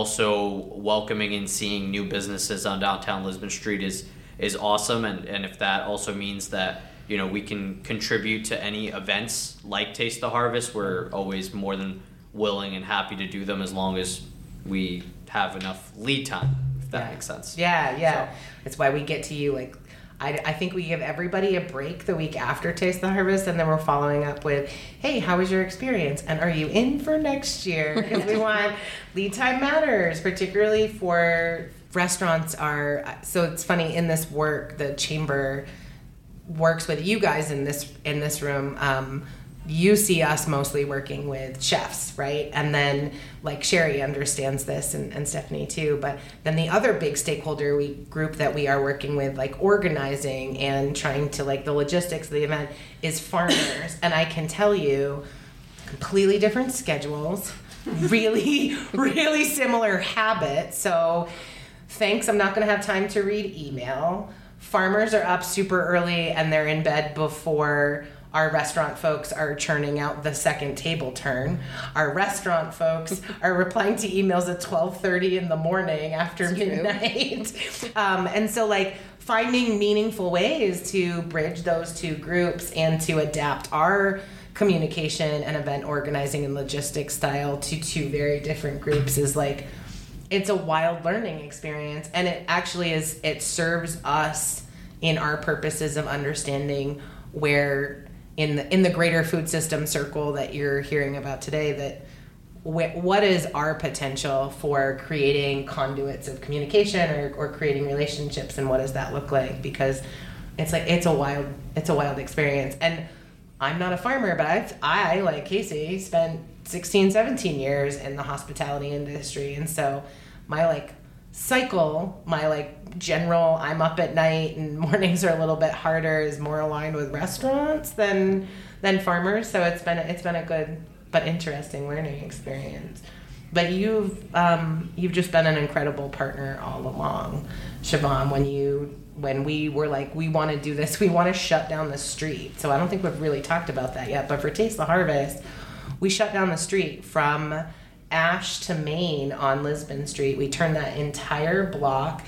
[SPEAKER 5] also welcoming and seeing new businesses on downtown Lisbon Street is is awesome. And, and if that also means that, you know, we can contribute to any events like Taste the Harvest, we're always more than willing and happy to do them as long as we have enough lead time, if that
[SPEAKER 2] Yeah.
[SPEAKER 5] makes sense.
[SPEAKER 2] Yeah, yeah.
[SPEAKER 5] So-
[SPEAKER 2] That's why we get to you. Like, I, I think we give everybody a break the week after Taste the Harvest, and then we're following up with, hey, how was your experience? And are you in for next year? Because we want lead time matters, particularly for restaurants are. So it's funny, in this work, the chamber works with you guys in this in this room. Um, you see us mostly working with chefs, right? And then like Sherry understands this, and, and Stephanie too. But then the other big stakeholder we group that we are working with, like organizing and trying to like the logistics of the event, is farmers. And I can tell you, completely different schedules, really, really similar habits. So thanks, I'm not gonna have time to read email. Farmers are up super early and they're in bed before our restaurant folks are churning out the second table turn. Our restaurant folks are replying to emails at twelve thirty in the morning after
[SPEAKER 6] It's
[SPEAKER 2] midnight. um, and so like finding meaningful ways to bridge those two groups and to adapt our communication and event organizing and logistics style to two very different groups is like, it's a wild learning experience. And it actually is, it serves us in our purposes of understanding where in the in the greater food system circle that you're hearing about today, that wh- what is our potential for creating conduits of communication or, or creating relationships, and what does that look like? Because it's like it's a wild it's a wild experience. And I'm not a farmer, but I've, I like Casey spent sixteen, seventeen years in the hospitality industry, and so my like cycle, my like general I'm up at night and mornings are a little bit harder is more aligned with restaurants than than farmers. So it's been it's been a good but interesting learning experience. But you've um, you've just been an incredible partner all along, Siobhan. When you when we were like, we want to do this, we want to shut down the street. So I don't think we've really talked about that yet. But for Taste the Harvest, we shut down the street from Ash to Main on Lisbon Street. We turned that entire block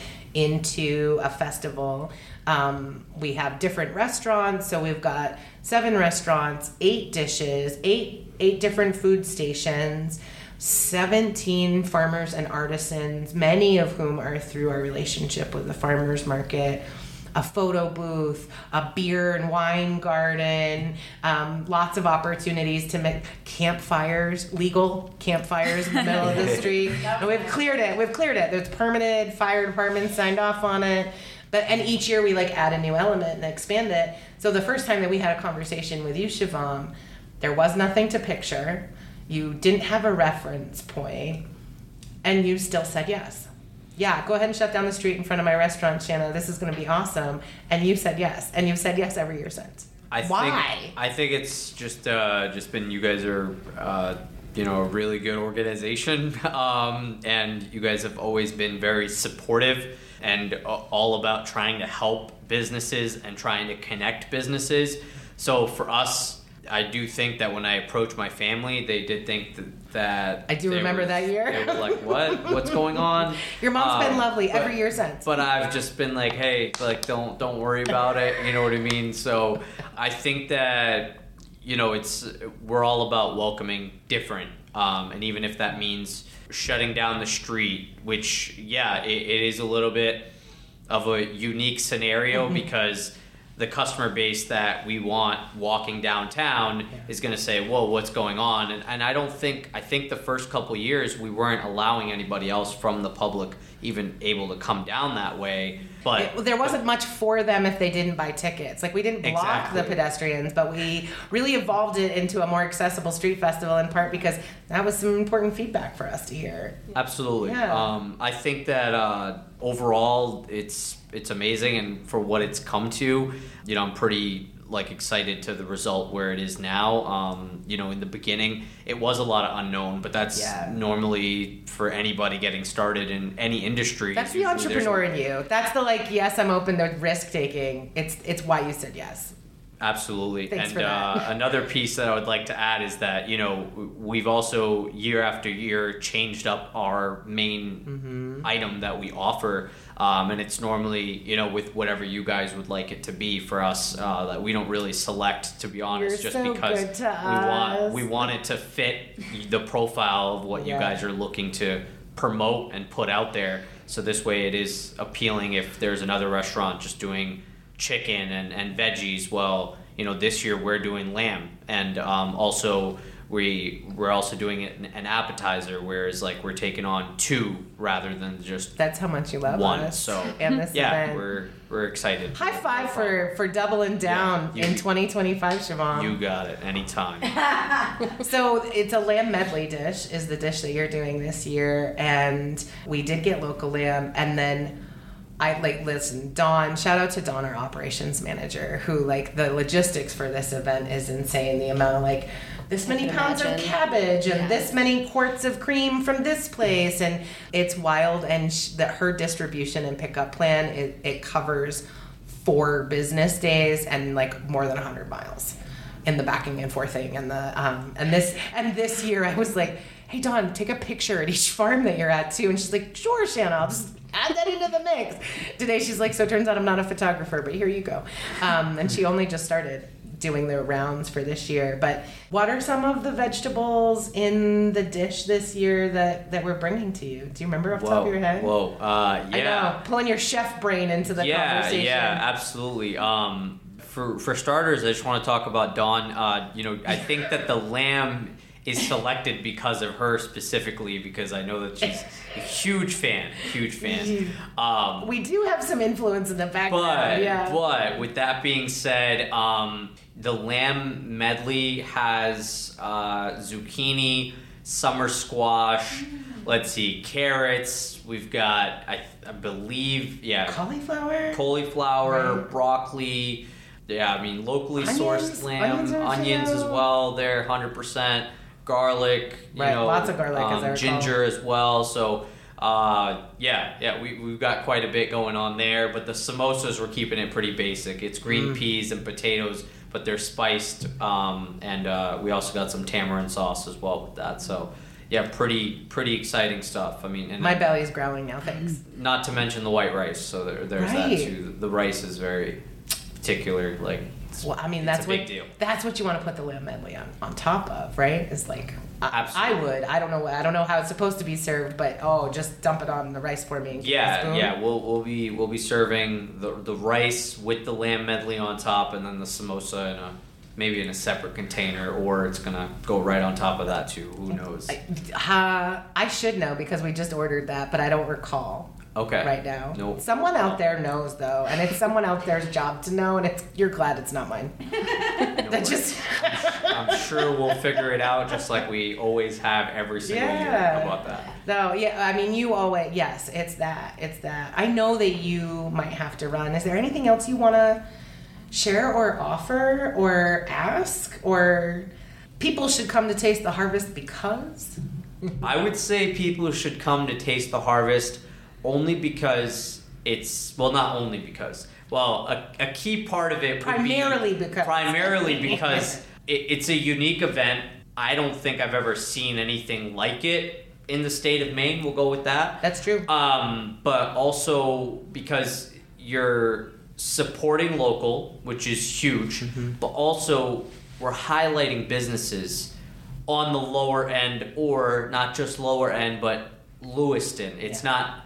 [SPEAKER 2] into a festival. Um, we have different restaurants, so we've got seven restaurants, eight dishes, eight eight different food stations, seventeen farmers and artisans, many of whom are through our relationship with the farmers market, a photo booth, a beer and wine garden, um, lots of opportunities to make campfires, legal campfires in the middle of the street. And we've cleared it. We've cleared it. There's permitted. Fire department signed off on it. But and each year we like add a new element and expand it. So the first time that we had a conversation with you, Siobhan, there was nothing to picture. You didn't have a reference point, and you still said yes. Yeah, go ahead and shut down the street in front of my restaurant, Shanna. This is going to be awesome. And you said yes, and you've said yes every year since.
[SPEAKER 5] I
[SPEAKER 2] Why?
[SPEAKER 5] Think, I think it's just uh, just been you guys are uh, you know a really good organization, um, and you guys have always been very supportive and all about trying to help businesses and trying to connect businesses. So for us, I do think that when I approached my family, they did think that, that
[SPEAKER 2] I do
[SPEAKER 5] they
[SPEAKER 2] remember
[SPEAKER 5] was-
[SPEAKER 2] that year.
[SPEAKER 5] They were like, "What? What's going on?"
[SPEAKER 2] Your mom's been
[SPEAKER 5] Um,
[SPEAKER 2] lovely
[SPEAKER 5] but-
[SPEAKER 2] every year since.
[SPEAKER 5] But I've just been like, "Hey, like, don't don't worry about it." You know what I mean? So I think that you know it's we're all about welcoming different, um, and even if that means shutting down the street, which yeah, it, it is a little bit of a unique scenario
[SPEAKER 2] Mm-hmm.
[SPEAKER 5] because the customer base that we want walking downtown yeah. is going to say, whoa, what's going on? And, and I don't think, I think the first couple years we weren't allowing anybody else from the public even able to come down that way. But
[SPEAKER 2] it, there wasn't much for them if they didn't buy tickets. Like, we didn't block
[SPEAKER 5] exactly.
[SPEAKER 2] the pedestrians, but we really evolved it into a more accessible street festival, in part because that was some important feedback for us to hear.
[SPEAKER 5] Absolutely.
[SPEAKER 2] Yeah.
[SPEAKER 5] Um, I think that uh, overall it's it's amazing, and for what it's come to, you know, I'm pretty like excited to the result where it is now. Um, you know, in the beginning, it was a lot of unknown, but that's
[SPEAKER 2] yeah.
[SPEAKER 5] normally for anybody getting started in any industry.
[SPEAKER 2] That's the entrepreneur in you. That's the like, yes, I'm open to risk taking. It's it's why you said yes.
[SPEAKER 5] Absolutely.
[SPEAKER 2] Thanks
[SPEAKER 5] and
[SPEAKER 2] for that.
[SPEAKER 5] uh, another piece that I would like to add is that, you know, we've also year after year changed up our main mm-hmm. item that we offer. Um, and it's normally, you know, with whatever you guys would like it to be for us, uh, that we don't really select, to be honest,
[SPEAKER 2] You're
[SPEAKER 5] just
[SPEAKER 2] so
[SPEAKER 5] because
[SPEAKER 2] good to
[SPEAKER 5] we
[SPEAKER 2] us.
[SPEAKER 5] want we want it to fit the profile of what
[SPEAKER 2] yeah.
[SPEAKER 5] you guys are looking to promote and put out there. So this way it is appealing if there's another restaurant just doing chicken and, and veggies. Well, you know, this year we're doing lamb, and um, also we we're also doing it an, an appetizer, whereas like we're taking on two rather than just
[SPEAKER 2] that's how much you love
[SPEAKER 5] one.
[SPEAKER 2] us
[SPEAKER 5] So
[SPEAKER 2] and this
[SPEAKER 5] yeah,
[SPEAKER 2] event.
[SPEAKER 5] we're we're excited.
[SPEAKER 2] High five for for doubling down
[SPEAKER 5] Yeah, you,
[SPEAKER 2] in twenty twenty-five, Siobhan.
[SPEAKER 5] You got it. Anytime.
[SPEAKER 2] So it's a lamb medley dish is the dish that you're doing this year, and we did get local lamb, and then I like listen, Dawn, shout out to Dawn, our operations manager, who like the logistics for this event is insane. The amount of like this many pounds
[SPEAKER 6] imagine.
[SPEAKER 2] of cabbage and
[SPEAKER 6] Yeah.
[SPEAKER 2] this many quarts of cream from this place, and it's wild. And sh- that her distribution and pickup plan, it, it covers four business days and like more than a hundred miles in the backing and forthing and the um and this and this year I was like, hey Dawn, take a picture at each farm that you're at too, and she's like, sure Shanna, I'll just add that into the mix. Today she's like, so it turns out I'm not a photographer, but here you go. Um, and she only just started doing the rounds for this year. But what are some of the vegetables in the dish this year that, that we're bringing to you? Do you remember off the top of your head?
[SPEAKER 5] Whoa, uh, yeah.
[SPEAKER 2] I know, pulling your chef brain into the
[SPEAKER 5] yeah,
[SPEAKER 2] conversation.
[SPEAKER 5] Yeah, absolutely. Um, for for starters, I just want to talk about Dawn. Uh, you know, I think that the lamb is selected because of her specifically, because I know that she's a huge fan, huge fan. Um,
[SPEAKER 2] We do have some influence in the background,
[SPEAKER 5] but,
[SPEAKER 2] yeah.
[SPEAKER 5] but with that being said, um, the lamb medley has uh, zucchini, summer squash, let's see, carrots. We've got, I, I believe, yeah,
[SPEAKER 2] Cauliflower?
[SPEAKER 5] cauliflower,
[SPEAKER 2] Right.
[SPEAKER 5] broccoli. Yeah, I mean, locally
[SPEAKER 2] Onions?
[SPEAKER 5] sourced lamb,
[SPEAKER 2] Onions are
[SPEAKER 5] onions as
[SPEAKER 2] too.
[SPEAKER 5] well. They're one hundred percent. Garlic, you
[SPEAKER 2] Right,
[SPEAKER 5] know,
[SPEAKER 2] lots of garlic, as I
[SPEAKER 5] um,
[SPEAKER 2] recall.
[SPEAKER 5] ginger as well. So, uh, yeah, yeah, we, we've got quite a bit going on there. But the samosas, we're keeping it pretty basic. It's green
[SPEAKER 2] Mm.
[SPEAKER 5] peas and potatoes, but they're spiced. Um, and uh, we also got some tamarind sauce as well with that. So, yeah, pretty pretty exciting stuff. I mean, and
[SPEAKER 2] My belly is growling now, thanks.
[SPEAKER 5] not to mention the white rice. So there, there's
[SPEAKER 2] Right.
[SPEAKER 5] that too. The rice is very particular. Like, it's,
[SPEAKER 2] Well, I mean,
[SPEAKER 5] it's
[SPEAKER 2] that's
[SPEAKER 5] a big
[SPEAKER 2] what
[SPEAKER 5] deal.
[SPEAKER 2] that's what you want to put the lamb medley on, on top of, right? It's like I, I
[SPEAKER 5] Absolutely.
[SPEAKER 2] would. I don't know. what- I don't know how it's supposed to be served, but oh, just dump it on the rice for me. And give me a
[SPEAKER 5] Yeah,
[SPEAKER 2] spoon.
[SPEAKER 5] yeah, we'll we'll be we'll be serving the the rice with the lamb medley on top, and then the samosa in a maybe in a separate container, or it's gonna go right on top of that too. Who knows?
[SPEAKER 2] I, uh, I should know because we just ordered that, but I don't recall
[SPEAKER 5] Okay.
[SPEAKER 2] right now.
[SPEAKER 5] Nope.
[SPEAKER 2] Someone out there knows though, and it's someone out there's job to know, and it's you're glad it's not mine.
[SPEAKER 5] No
[SPEAKER 2] That
[SPEAKER 5] worries.
[SPEAKER 2] just
[SPEAKER 5] I'm sure we'll figure it out, just like we always have every single year.
[SPEAKER 2] Yeah.
[SPEAKER 5] How about that?
[SPEAKER 2] No, yeah, I mean, you always, yes, it's that, it's that. I know that you might have to run. Is there anything else you want to share or offer or ask? Or people should come to Taste the Harvest because?
[SPEAKER 5] I would say people should come to Taste the Harvest only because it's, well, not only because, well, a, a key part of it would
[SPEAKER 2] Primarily
[SPEAKER 5] be,
[SPEAKER 2] because.
[SPEAKER 5] Primarily because it, it's a unique event. I don't think I've ever seen anything like it in the state of Maine. We'll go with that.
[SPEAKER 2] That's true.
[SPEAKER 5] Um, but also because you're supporting local, which is huge,
[SPEAKER 2] Mm-hmm.
[SPEAKER 5] but also we're highlighting businesses on the lower end, or not just lower end, but Lewiston. It's
[SPEAKER 2] Yeah.
[SPEAKER 5] not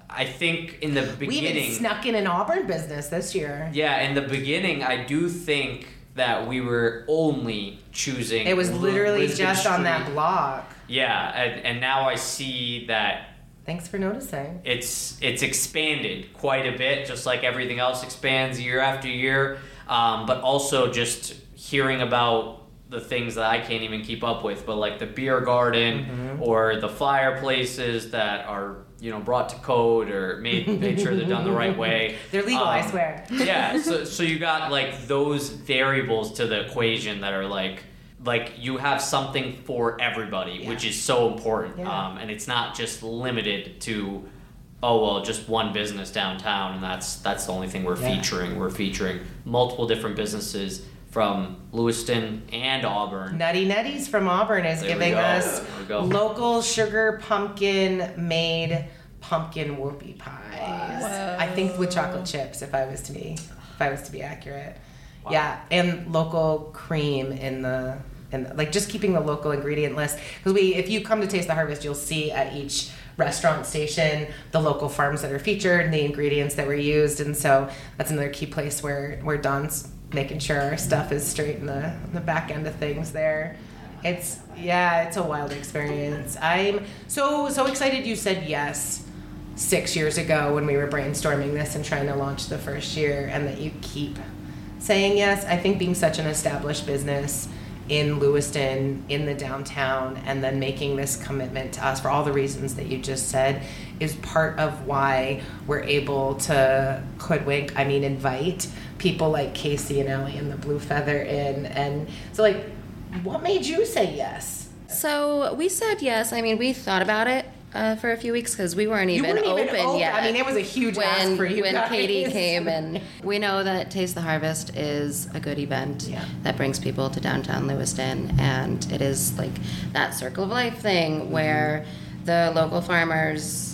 [SPEAKER 5] I think in the
[SPEAKER 2] We
[SPEAKER 5] beginning,
[SPEAKER 2] even snuck in an Auburn business this year.
[SPEAKER 5] yeah, in the beginning, I do think that we were only choosing.
[SPEAKER 2] It was literally
[SPEAKER 5] Lisbon
[SPEAKER 2] just on that
[SPEAKER 5] Street.
[SPEAKER 2] block.
[SPEAKER 5] Yeah, and, and now I see that
[SPEAKER 2] Thanks for noticing.
[SPEAKER 5] it's it's expanded quite a bit, just like everything else expands year after year. Um, but also just hearing about the things that I can't even keep up with, but like the beer garden
[SPEAKER 2] Mm-hmm.
[SPEAKER 5] or the fireplaces that are, you know, brought to code or made made sure they're done the right way.
[SPEAKER 2] They're legal, I
[SPEAKER 5] Um,
[SPEAKER 2] swear.
[SPEAKER 5] Yeah, so so you got like those variables to the equation that are like like you have something for everybody,
[SPEAKER 2] Yeah.
[SPEAKER 5] which is so important.
[SPEAKER 2] Yeah.
[SPEAKER 5] Um, and it's not just limited to oh well, just one business downtown, and that's that's the only thing we're
[SPEAKER 2] Yeah.
[SPEAKER 5] featuring. We're featuring multiple different businesses from Lewiston and Auburn.
[SPEAKER 2] Nutty Nutties from Auburn is
[SPEAKER 5] There we
[SPEAKER 2] giving
[SPEAKER 5] go.
[SPEAKER 2] us
[SPEAKER 5] There we go.
[SPEAKER 2] local sugar pumpkin made pumpkin whoopie pies. I think with chocolate chips, if I was to be if I was to be accurate.
[SPEAKER 5] Wow.
[SPEAKER 2] Yeah, and local cream in the and like just keeping the local ingredient list, because we if you come to Taste the Harvest, you'll see at each restaurant station the local farms that are featured and the ingredients that were used, and so that's another key place where where Don's making sure our stuff is straight in the the back end of things there. It's yeah, it's a wild experience. I'm so so excited you said yes six years ago when we were brainstorming this and trying to launch the first year, and that you keep saying yes. I think being such an established business in Lewiston, in the downtown, and then making this commitment to us for all the reasons that you just said is part of why we're able to hoodwink, I mean invite people like Casey and Ellie and the Blue Feather in. And so like, what made you say yes?
[SPEAKER 6] So we said yes. I mean, we thought about it uh, for a few weeks because we weren't
[SPEAKER 2] You
[SPEAKER 6] even
[SPEAKER 2] weren't even
[SPEAKER 6] open
[SPEAKER 2] open.
[SPEAKER 6] yet.
[SPEAKER 2] I mean, it was a huge
[SPEAKER 6] when,
[SPEAKER 2] ask for you
[SPEAKER 6] when
[SPEAKER 2] guys.
[SPEAKER 6] Katie came, and we know that Taste the Harvest is a good event
[SPEAKER 2] Yeah.
[SPEAKER 6] that brings people to downtown Lewiston, and it is like that circle of life thing where the local farmers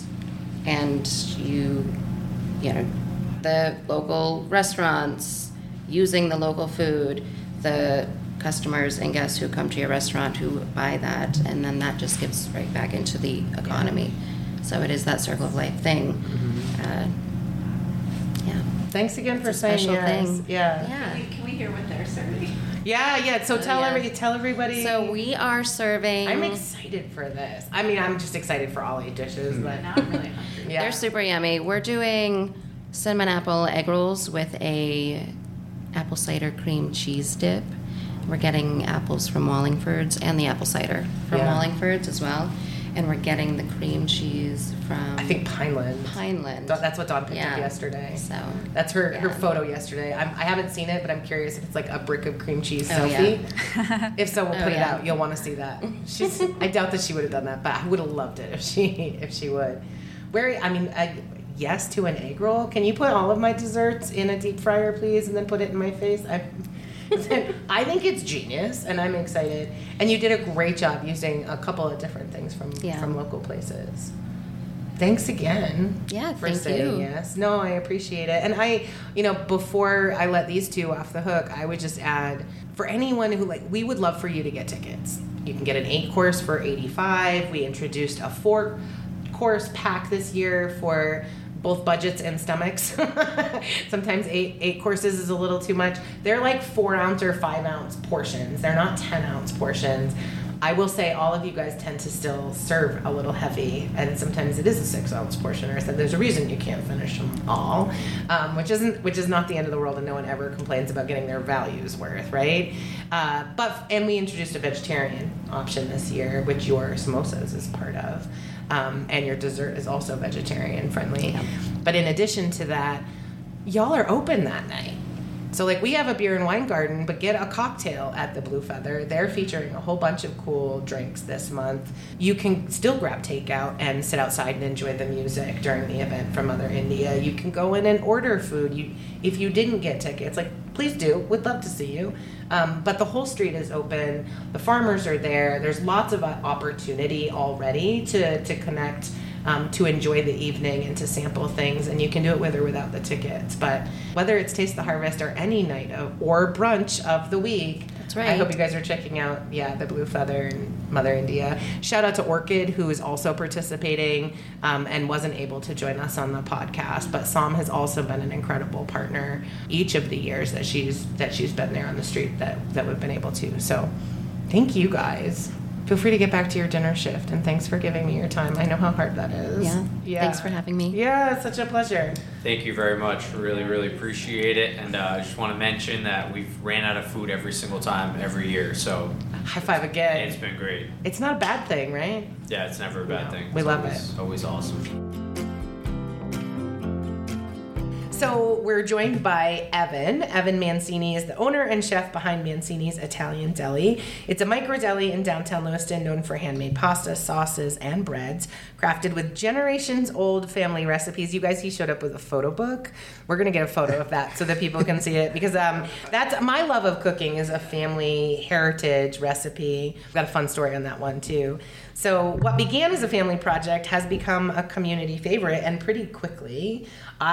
[SPEAKER 6] and you, you know, the local restaurants using the local food, the customers and guests who come to your restaurant who buy that, and then that just gives right back into the economy. So it is that circle of life thing. Uh, yeah.
[SPEAKER 2] Thanks again for
[SPEAKER 6] It's a
[SPEAKER 2] saying
[SPEAKER 6] special
[SPEAKER 2] yes.
[SPEAKER 6] thing.
[SPEAKER 2] Yeah.
[SPEAKER 6] Yeah.
[SPEAKER 3] Can we hear what they're serving?
[SPEAKER 2] Yeah, yeah. So tell
[SPEAKER 6] yeah.
[SPEAKER 2] every tell everybody.
[SPEAKER 6] So we are serving.
[SPEAKER 2] I'm excited for this. I mean, I'm just excited for all eight dishes, but
[SPEAKER 3] Now I'm really hungry.
[SPEAKER 2] yeah.
[SPEAKER 6] They're super yummy. We're doing cinnamon apple egg rolls with a apple cider cream cheese dip. We're getting apples from Wallingford's and the apple cider from
[SPEAKER 2] Yeah.
[SPEAKER 6] Wallingford's as well. And we're getting the cream cheese from
[SPEAKER 2] I think Pineland.
[SPEAKER 6] Pineland.
[SPEAKER 2] Th- That's what Dawn picked up
[SPEAKER 6] Yeah.
[SPEAKER 2] yesterday.
[SPEAKER 6] So
[SPEAKER 2] That's her, her
[SPEAKER 6] yeah.
[SPEAKER 2] photo yesterday. I'm, I haven't seen it, but I'm curious if it's like a brick of cream cheese
[SPEAKER 6] Oh,
[SPEAKER 2] selfie.
[SPEAKER 6] yeah.
[SPEAKER 2] If so, we'll
[SPEAKER 6] Oh,
[SPEAKER 2] put it
[SPEAKER 6] yeah.
[SPEAKER 2] out. You'll want to see that. She's. I doubt that she would have done that, but I would have loved it if she if she would. Where I mean, I, yes to an egg roll. Can you put all of my desserts in a deep fryer, please, and then put it in my face? I. I think it's genius, and I'm excited. And you did a great job using a couple of different things from
[SPEAKER 6] Yeah.
[SPEAKER 2] from local places. Thanks again.
[SPEAKER 6] Yeah,
[SPEAKER 2] for
[SPEAKER 6] thank
[SPEAKER 2] saying
[SPEAKER 6] you.
[SPEAKER 2] yes. No, I appreciate it. And I, you know, before I let these two off the hook, I would just add for anyone who like, we would love for you to get tickets. You can get an eight course for eighty-five. We introduced a four course pack this year for both budgets and stomachs. Sometimes eight eight courses is a little too much. They're like four ounce or five ounce portions. They're not ten ounce portions. I will say all of you guys tend to still serve a little heavy, and sometimes it is a six ounce portion, or so there's a reason you can't finish them all, um, which isn't which is not the end of the world, and no one ever complains about getting their values worth, right? Uh, but and we introduced a vegetarian option this year, which your samosas is part of. Um, and your dessert is also vegetarian friendly.
[SPEAKER 6] Yeah.
[SPEAKER 2] But in addition to that, y'all are open that night. So like we have a beer and wine garden, but get a cocktail at the Blue Feather. They're featuring a whole bunch of cool drinks this month. You can still grab takeout and sit outside and enjoy the music during the event from Mother India. You can go in and order food. You, if you didn't get tickets, like please do. We'd love to see you. Um, but the whole street is open. The farmers are there. There's lots of uh, opportunity already to to connect. Um, to enjoy the evening and to sample things, and you can do it with or without the tickets. But whether it's Taste the Harvest or any night of or brunch of the week,
[SPEAKER 6] That's right.
[SPEAKER 2] I hope you guys are checking out, yeah, the Blue Feather and Mother India. Shout out to Orchid, who is also participating um, and wasn't able to join us on the podcast. But Sam has also been an incredible partner each of the years that she's that she's been there on the street that, that we've been able to. So thank you guys. Feel free to get back to your dinner shift, and thanks for giving me your time. I know how hard that is.
[SPEAKER 6] Yeah.
[SPEAKER 2] yeah.
[SPEAKER 6] Thanks for having me.
[SPEAKER 2] Yeah, it's such a pleasure.
[SPEAKER 5] Thank you very much. Really, really appreciate it. And uh, I just want to mention that we've ran out of food every single time, every year. So
[SPEAKER 2] High five again.
[SPEAKER 5] it's been great.
[SPEAKER 2] It's not a bad thing, right?
[SPEAKER 5] Yeah, it's never a bad
[SPEAKER 2] No,
[SPEAKER 5] thing.
[SPEAKER 2] we
[SPEAKER 5] It's
[SPEAKER 2] love
[SPEAKER 5] always,
[SPEAKER 2] it.
[SPEAKER 5] Always awesome.
[SPEAKER 2] So we're joined by Evan. Evan Mancini is the owner and chef behind Mancini's Italian Deli. It's a micro deli in downtown Lewiston known for handmade pasta, sauces, and breads, crafted with generations-old family recipes. You guys, he showed up with a photo book. We're going to get a photo of that so that people can see it, because um, that's my love of cooking is a family heritage recipe. I've got a fun story on that one, too. So what began as a family project has become a community favorite, and pretty quickly.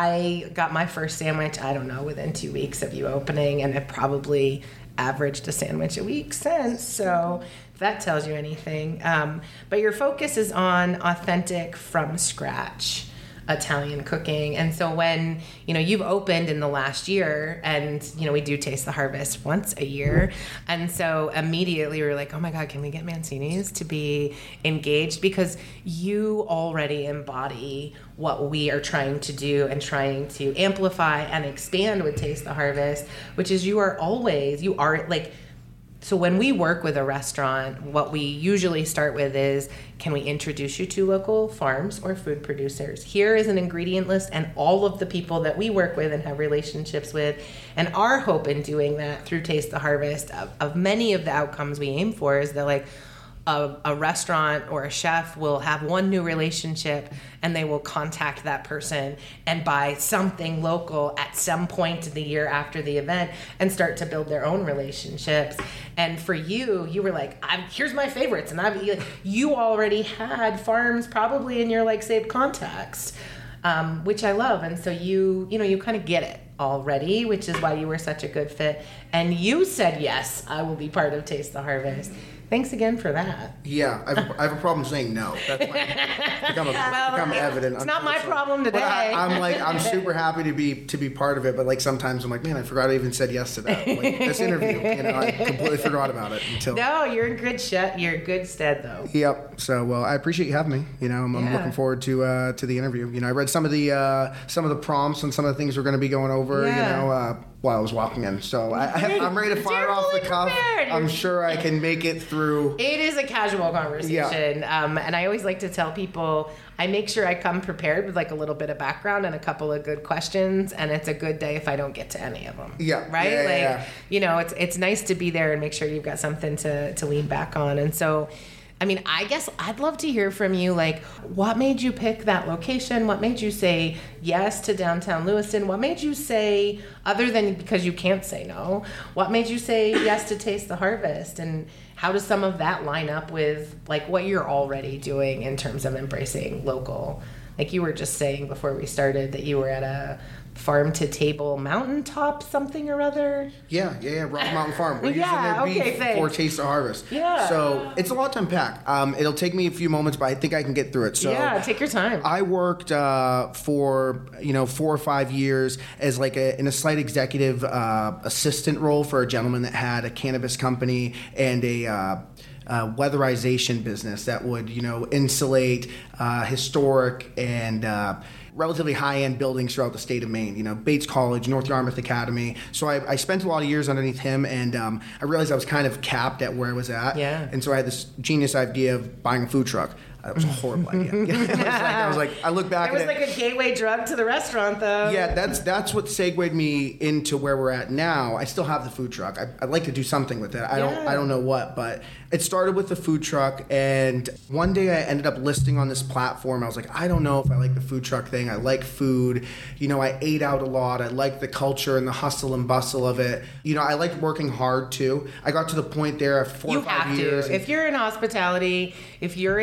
[SPEAKER 2] I got my first sandwich, I don't know, within two weeks of you opening, and have probably averaged a sandwich a week since. So if that tells you anything. Um, but your focus is on authentic, from scratch Italian cooking. And so when, you know, you've opened in the last year, and, you know, we do Taste the Harvest once a year. And so immediately we were like, oh my God, can we get Mancini's to be engaged? Because you already embody what we are trying to do and trying to amplify and expand with Taste the Harvest, which is you are always, you are like, so when we work with a restaurant, what we usually start with is, can we introduce you to local farms or food producers? Here is an ingredient list and all of the people that we work with and have relationships with. And our hope in doing that through Taste the Harvest, of, of many of the outcomes we aim for, is that like a, a restaurant or a chef will have one new relationship and they will contact that person and buy something local at some point in the year after the event and start to build their own relationships. And for you, you were like, I'm, here's my favorites. And I've, you already had farms probably in your like saved contacts, um, which I love. And so you, you know, you kind of get it already, which is why you were such a good fit. And you said, yes, I will be part of Taste the Harvest. Thanks again for that.
[SPEAKER 7] Yeah, I have, a, I have a problem saying no. That's my, become, a,
[SPEAKER 2] Well,
[SPEAKER 7] become evident.
[SPEAKER 2] It's not my
[SPEAKER 7] unfortunately.
[SPEAKER 2] problem today.
[SPEAKER 7] But I, I'm like, I'm super happy to be to be part of it. But like sometimes I'm like, man, I forgot I even said yes to that. Like this interview, you know, I completely forgot about it until.
[SPEAKER 2] No, you're in good shit. You're in good stead, though.
[SPEAKER 7] Yep. So well, I appreciate you having me. You know, I'm, I'm
[SPEAKER 2] Yeah.
[SPEAKER 7] looking forward to uh, to the interview. You know, I read some of the uh, some of the prompts and some of the things we're going to be going over.
[SPEAKER 2] Yeah.
[SPEAKER 7] You know, uh, while I was walking in, so I, I, I'm ready to fire
[SPEAKER 2] You're
[SPEAKER 7] off the
[SPEAKER 2] fully
[SPEAKER 7] cuff.
[SPEAKER 2] prepared.
[SPEAKER 7] I'm
[SPEAKER 2] You're-
[SPEAKER 7] sure I can make it through.
[SPEAKER 2] It is a casual conversation. Um, and I always like to tell people, I make sure I come prepared with like a little bit of background and a couple of good questions. And it's a good day if I don't get to any of them.
[SPEAKER 7] Yeah.
[SPEAKER 2] Right?
[SPEAKER 7] Yeah, yeah,
[SPEAKER 2] like,
[SPEAKER 7] yeah.
[SPEAKER 2] you know, it's it's nice to be there and make sure you've got something to, to lean back on. And so, I mean, I guess I'd love to hear from you. Like, what made you pick that location? What made you say yes to downtown Lewiston? What made you say, other than because you can't say no, what made you say yes to Taste the Harvest? And how does some of that line up with like what you're already doing in terms of embracing local? Like you were just saying before we started that you were at a farm to table mountaintop something or other.
[SPEAKER 7] Yeah, yeah, yeah. Rock Mountain Farm. We're
[SPEAKER 2] Yeah,
[SPEAKER 7] using their
[SPEAKER 2] okay,
[SPEAKER 7] beef
[SPEAKER 2] thanks.
[SPEAKER 7] for Taste of Harvest.
[SPEAKER 2] Yeah.
[SPEAKER 7] So it's a lot to unpack. Um, it'll take me a few moments, but I think I can get through it. So
[SPEAKER 2] Yeah, take your time.
[SPEAKER 7] I worked uh, for you know four or five years as like a, in a slight executive uh, assistant role for a gentleman that had a cannabis company and a. Uh, Uh, weatherization business that would, you know, insulate uh, historic and uh, relatively high-end buildings throughout the state of Maine. You know, Bates College, North Yarmouth Academy. So I, I spent a lot of years underneath him, and um, I realized I was kind of capped at where I was at.
[SPEAKER 2] Yeah.
[SPEAKER 7] And so I had this genius idea of buying a food truck. That was a horrible idea. It was like, I was like, I look back
[SPEAKER 2] It was
[SPEAKER 7] at
[SPEAKER 2] like
[SPEAKER 7] it.
[SPEAKER 2] a gateway drug to the restaurant, though.
[SPEAKER 7] Yeah, that's that's what segued me into where we're at now. I still have the food truck. I, I'd like to do something with it. I don't
[SPEAKER 2] Yeah.
[SPEAKER 7] I don't know what, but it started with the food truck, and one day I ended up listing on this platform. I was like, I don't know if I like the food truck thing. I like food. You know, I ate out a lot. I like the culture and the hustle and bustle of it. You know, I liked working hard too. I got to the point there after four
[SPEAKER 2] You
[SPEAKER 7] or five
[SPEAKER 2] have
[SPEAKER 7] years.
[SPEAKER 2] to. If you're in hospitality, if you're in, if you're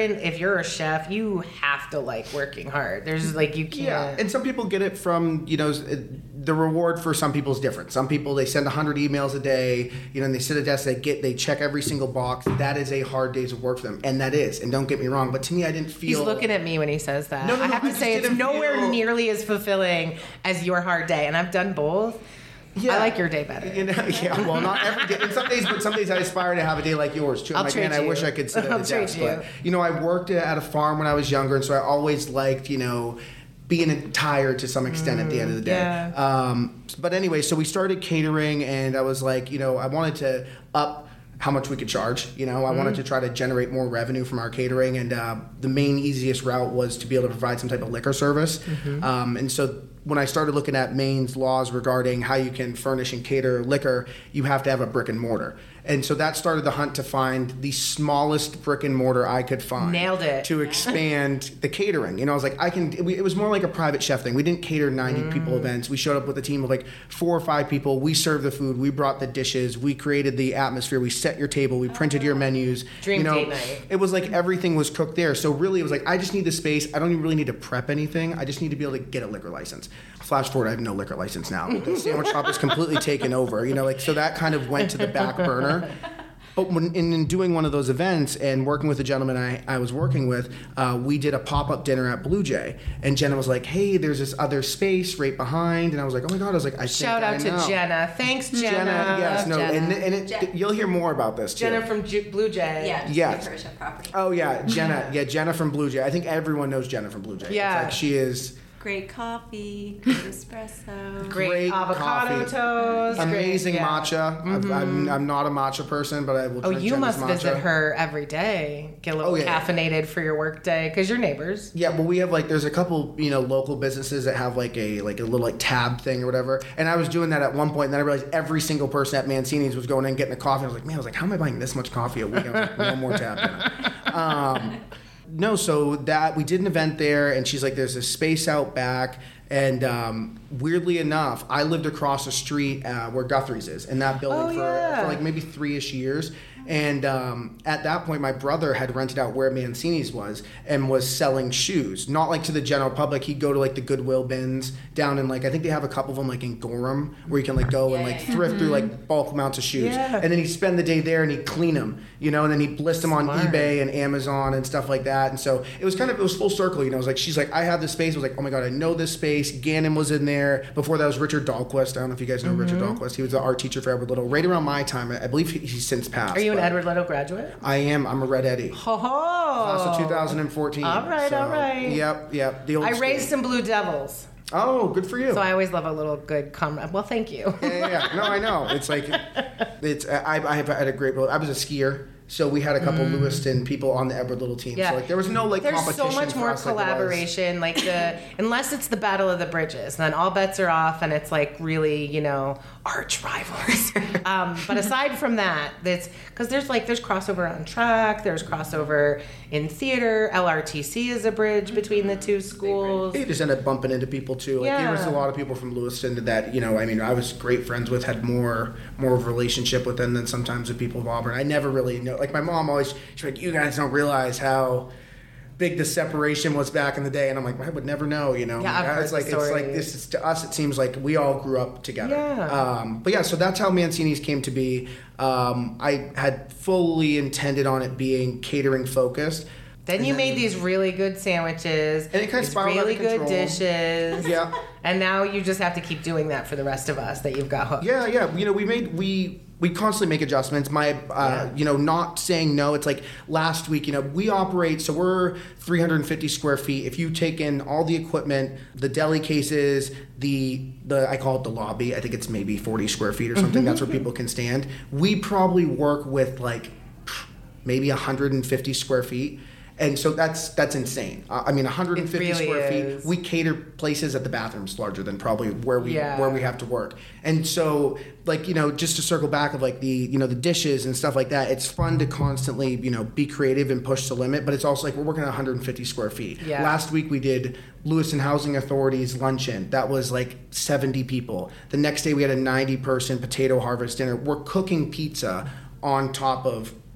[SPEAKER 2] you're a chef, you have to like working hard. There's like you can't.
[SPEAKER 7] Yeah, and some people get it from, you know, the reward for some people is different. Some people, they send one hundred emails a day, you know, and they sit at a desk, they get, they check every single box. That is a hard day's of work for them, and that is. And don't get me wrong, but to me, I didn't feel.
[SPEAKER 2] He's looking at me when he says that.
[SPEAKER 7] No, no,
[SPEAKER 2] I
[SPEAKER 7] no,
[SPEAKER 2] have
[SPEAKER 7] I
[SPEAKER 2] to
[SPEAKER 7] just
[SPEAKER 2] say it's
[SPEAKER 7] didn't
[SPEAKER 2] nowhere
[SPEAKER 7] feel-
[SPEAKER 2] nearly as fulfilling as your hard day, and I've done both.
[SPEAKER 7] Yeah.
[SPEAKER 2] I like your day better.
[SPEAKER 7] You know, yeah, well, not every day. And some days, but some days I aspire to have a day like yours too. I'm
[SPEAKER 2] I'll
[SPEAKER 7] like,
[SPEAKER 2] trade
[SPEAKER 7] man, I
[SPEAKER 2] you.
[SPEAKER 7] wish I could sit at
[SPEAKER 2] I'll
[SPEAKER 7] the
[SPEAKER 2] trade
[SPEAKER 7] desk.
[SPEAKER 2] you.
[SPEAKER 7] But you know, I worked at a farm when I was younger, and so I always liked, you know, being tired to some extent at the end of the day.
[SPEAKER 2] yeah.
[SPEAKER 7] Um, but anyway, so we started catering, and I was like, you know, I wanted to up how much we could charge. You know, I wanted to try to generate more revenue from our catering, and uh, the main easiest route was to be able to provide some type of liquor service. Um, and so when I started looking at Maine's laws regarding how you can furnish and cater liquor, you have to have a brick and mortar. And so that started the hunt to find the smallest brick and mortar I could find.
[SPEAKER 2] Nailed it.
[SPEAKER 7] To expand the catering. You know, I was like, I can, we, it was more like a private chef thing. We didn't cater ninety people events. We showed up with a team of like four or five people. We served the food. We brought the dishes. We created the atmosphere. We set your table. We printed your menus.
[SPEAKER 2] Dream
[SPEAKER 7] you know,
[SPEAKER 2] date night.
[SPEAKER 7] It was like everything was cooked there. So really it was like, I just need the space. I don't even really need to prep anything. I just need to be able to get a liquor license. Flash forward, I have no liquor license now. The sandwich shop is completely taken over. You know, like, so that kind of went to the back burner. But when, in, in doing one of those events and working with the gentleman I, I was working with, uh, we did a pop-up dinner at Blue Jay. And Jenna was like, hey, there's this other space right behind. And I was like, oh my God. I was like, I
[SPEAKER 2] Shout
[SPEAKER 7] think I
[SPEAKER 2] out to
[SPEAKER 7] know.
[SPEAKER 2] Jenna. Thanks, Jenna.
[SPEAKER 7] Jenna, yes, no,
[SPEAKER 6] Jenna.
[SPEAKER 7] and, and it,
[SPEAKER 3] Jen-
[SPEAKER 7] you'll hear more about this too.
[SPEAKER 2] Jenna from Ju- Blue Jay.
[SPEAKER 3] Yeah, just
[SPEAKER 7] Yes.
[SPEAKER 3] give her a chef property.
[SPEAKER 7] Oh yeah, Jenna. Yeah, Jenna from Blue Jay. I think everyone knows Jenna from Blue Jay.
[SPEAKER 2] Yeah.
[SPEAKER 7] It's like she is
[SPEAKER 3] Great coffee, great espresso.
[SPEAKER 2] Great,
[SPEAKER 7] Great
[SPEAKER 2] avocado
[SPEAKER 7] coffee.
[SPEAKER 2] toast. great-
[SPEAKER 7] amazing
[SPEAKER 2] yeah.
[SPEAKER 7] matcha. I've- I'm, I'm not a matcha person, but I will.
[SPEAKER 2] Oh,
[SPEAKER 7] drink
[SPEAKER 2] you
[SPEAKER 7] Jenna's
[SPEAKER 2] must
[SPEAKER 7] matcha.
[SPEAKER 2] visit her every day. Get a little
[SPEAKER 7] Oh, yeah.
[SPEAKER 2] caffeinated for your work day because you're neighbors.
[SPEAKER 7] Yeah, well, we have like there's a couple you know local businesses that have like a like a little like tab thing or whatever. And I was doing that at one point, and then I realized every single person at Mancini's was going in and getting a coffee. I was like, man, I was like, how am I buying this much coffee a week? I was like, no more tab dinner. Um, no, so that we did an event there, and she's like, there's a space out back. And um, weirdly enough, I lived across the street uh, where Guthrie's is in that building
[SPEAKER 2] Oh,
[SPEAKER 7] for,
[SPEAKER 2] yeah.
[SPEAKER 7] for like maybe three-ish years. And um, at that point, my brother had rented out where Mancini's was and was selling shoes. Not like to the general public. He'd go to like the Goodwill bins down in like, I think they have a couple of them like in Gorham where you can like go and like thrift through like bulk amounts of shoes.
[SPEAKER 2] Yeah.
[SPEAKER 7] And then he'd spend the day there and he'd clean them, you know, and then he'd list them on
[SPEAKER 2] Smart.
[SPEAKER 7] eBay and Amazon and stuff like that. And so it was kind of, it was full circle, you know. It was like, she's like, I have this space. I was like, oh my God, I know this space. Gannon was in there. Before that was Richard Dahlquist. I don't know if you guys know Richard Dahlquist. He was the art teacher for Edward Little. Right around my time, I believe he- he's since passed.
[SPEAKER 2] Are you an
[SPEAKER 7] but
[SPEAKER 2] Edward Little graduate?
[SPEAKER 7] I am. I'm a Red Eddie.
[SPEAKER 2] Ho ho!
[SPEAKER 7] Class of two thousand fourteen.
[SPEAKER 2] All right,
[SPEAKER 7] so,
[SPEAKER 2] all right.
[SPEAKER 7] Yep, yep. The old
[SPEAKER 2] I
[SPEAKER 7] school.
[SPEAKER 2] raised some Blue Devils,
[SPEAKER 7] Oh, good for you.
[SPEAKER 2] so I always love a little good comrade. Well, thank you.
[SPEAKER 7] yeah, yeah, yeah. No, I know. It's like, it's. I, I have had a great. I was a skier, so we had a couple Lewiston people on the Edward Little team.
[SPEAKER 2] Yeah.
[SPEAKER 7] So like, there was no like
[SPEAKER 2] There's
[SPEAKER 7] competition.
[SPEAKER 2] so much
[SPEAKER 7] for
[SPEAKER 2] more
[SPEAKER 7] us like there was.
[SPEAKER 2] collaboration. Like the unless it's the Battle of the Bridges, then all bets are off, and it's like really, you know, arch rivals. um, but aside from that, that's because there's like there's crossover on track. There's crossover in theater. L R T C is a bridge between the two schools.
[SPEAKER 7] You just end up bumping into people too. Like
[SPEAKER 2] Yeah.
[SPEAKER 7] there was a lot of people from Lewiston that you know. I mean, I was great friends with, had more more of a relationship with them than sometimes the people of Auburn. I never really know. Like my mom always, she's like, you guys don't realize how big the separation was back in the day, and I'm like, I would never know. You know,
[SPEAKER 2] Yeah, I've heard
[SPEAKER 7] it's like
[SPEAKER 2] the
[SPEAKER 7] it's like
[SPEAKER 2] stories.
[SPEAKER 7] this is to us. It seems like we all grew up together.
[SPEAKER 2] Yeah.
[SPEAKER 7] Um, but yeah, so that's how Mancini's came to be. Um, I had fully intended on it being catering focused.
[SPEAKER 2] Then you
[SPEAKER 7] And then-
[SPEAKER 2] made these really good sandwiches.
[SPEAKER 7] And it kinda
[SPEAKER 2] these
[SPEAKER 7] spiraled out of
[SPEAKER 2] really good
[SPEAKER 7] control.
[SPEAKER 2] dishes.
[SPEAKER 7] Yeah.
[SPEAKER 2] And now you just have to keep doing that for the rest of us that you've got hooked.
[SPEAKER 7] Yeah, yeah. You know, we made we we constantly make adjustments. My, uh,
[SPEAKER 2] Yeah.
[SPEAKER 7] you know, not saying no. It's like last week. You know, we operate. So we're three hundred fifty square feet. If you take in all the equipment, the deli cases, the the I call it the lobby. I think it's maybe forty square feet or something. That's where people can stand. We probably work with like maybe one hundred fifty square feet. And so that's that's insane. Uh, I mean, one hundred fifty
[SPEAKER 2] It really
[SPEAKER 7] square
[SPEAKER 2] is.
[SPEAKER 7] feet. We cater places at the bathrooms larger than probably where we
[SPEAKER 2] Yeah.
[SPEAKER 7] where we have to work. And so, like you know, just to circle back of like the you know the dishes and stuff like that. It's fun to constantly you know be creative and push the limit. But it's also like we're working at one hundred fifty square feet.
[SPEAKER 2] Yeah.
[SPEAKER 7] Last week we did Lewiston Housing Authority's luncheon. That was like seventy people. The next day we had a ninety person potato harvest dinner. We're cooking pizza on top of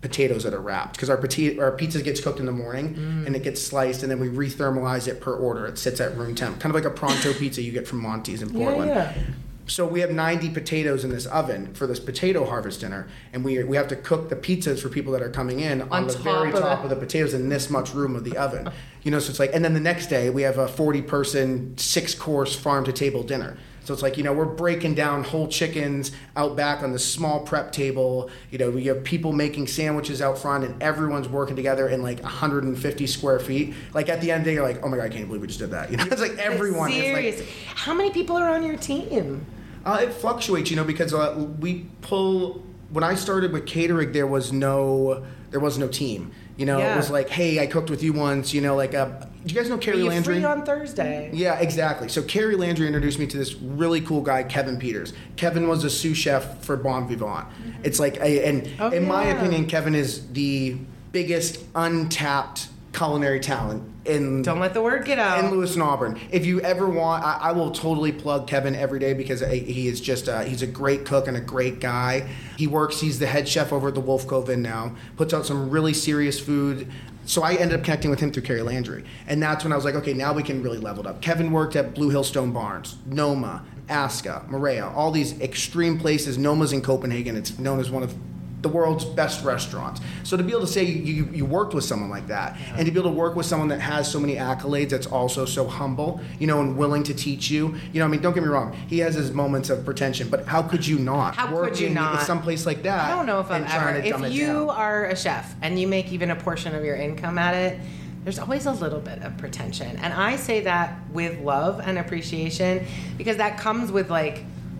[SPEAKER 7] potatoes that are wrapped, because our pota- our pizza gets cooked in the morning mm. and it gets sliced, and then we re-thermalize it per order. It sits at room temp, kind of like a pronto pizza you get from Monty's in Portland.
[SPEAKER 2] Yeah, yeah.
[SPEAKER 7] So we have ninety potatoes in this oven for this potato harvest dinner, and we we have to cook the pizzas for people that are coming in on, on the very of top it. of the potatoes in this much room of the oven. You know, so it's like, and then the next day we have a forty person, six course farm to table dinner. So it's like, you know, we're breaking down whole chickens out back on this small prep table. You know, we have people making sandwiches out front, and everyone's working together in like one hundred fifty square feet. Like at the end of the day, you're like, oh my God, I can't believe we just did that. You know, it's like everyone.
[SPEAKER 2] Serious.
[SPEAKER 7] Like,
[SPEAKER 2] how many people are on your team?
[SPEAKER 7] Uh, it fluctuates, you know, because uh, we pull. When I started with catering, there was no, there was no team. You know,
[SPEAKER 2] yeah.
[SPEAKER 7] it was like, hey, I cooked with you once. You know, like, uh, do you guys know Carrie
[SPEAKER 2] Are you
[SPEAKER 7] Landry?
[SPEAKER 2] Free on Thursday.
[SPEAKER 7] Yeah, exactly. So Carrie Landry introduced me to this really cool guy, Kevin Peters. Kevin was a sous chef for Bon Vivant. Mm-hmm. It's like, a, and
[SPEAKER 2] oh,
[SPEAKER 7] in
[SPEAKER 2] yeah.
[SPEAKER 7] my opinion, Kevin is the biggest untapped culinary talent in
[SPEAKER 2] Don't let the word get out.
[SPEAKER 7] in Lewis and Auburn. If you ever want, I, I will totally plug Kevin every day, because he is just uh, he's a great cook and a great guy. He works. He's the head chef over at the Wolf Cove Inn now. Puts out some really serious food. So I ended up connecting with him through Carrie Landry, and that's when I was like, okay, now we can really level it up. Kevin worked at Blue Hill Stone Barns, Noma, Aska, Maria, all these extreme places. Noma's in Copenhagen. It's known as one of the world's best restaurants. So to be able to say you, you worked with someone like that, yeah. and to be able to work with someone that has so many accolades, that's also so humble, you know, and willing to teach you. You know, I mean, don't get me wrong, he has his moments of pretension, but how could you not?
[SPEAKER 2] How could you not?
[SPEAKER 7] At some place like that.
[SPEAKER 2] I don't know if I've ever. If you are a chef and you make even a portion of your income at it, there's always a little bit of pretension. And I say that with love and appreciation, because that comes with like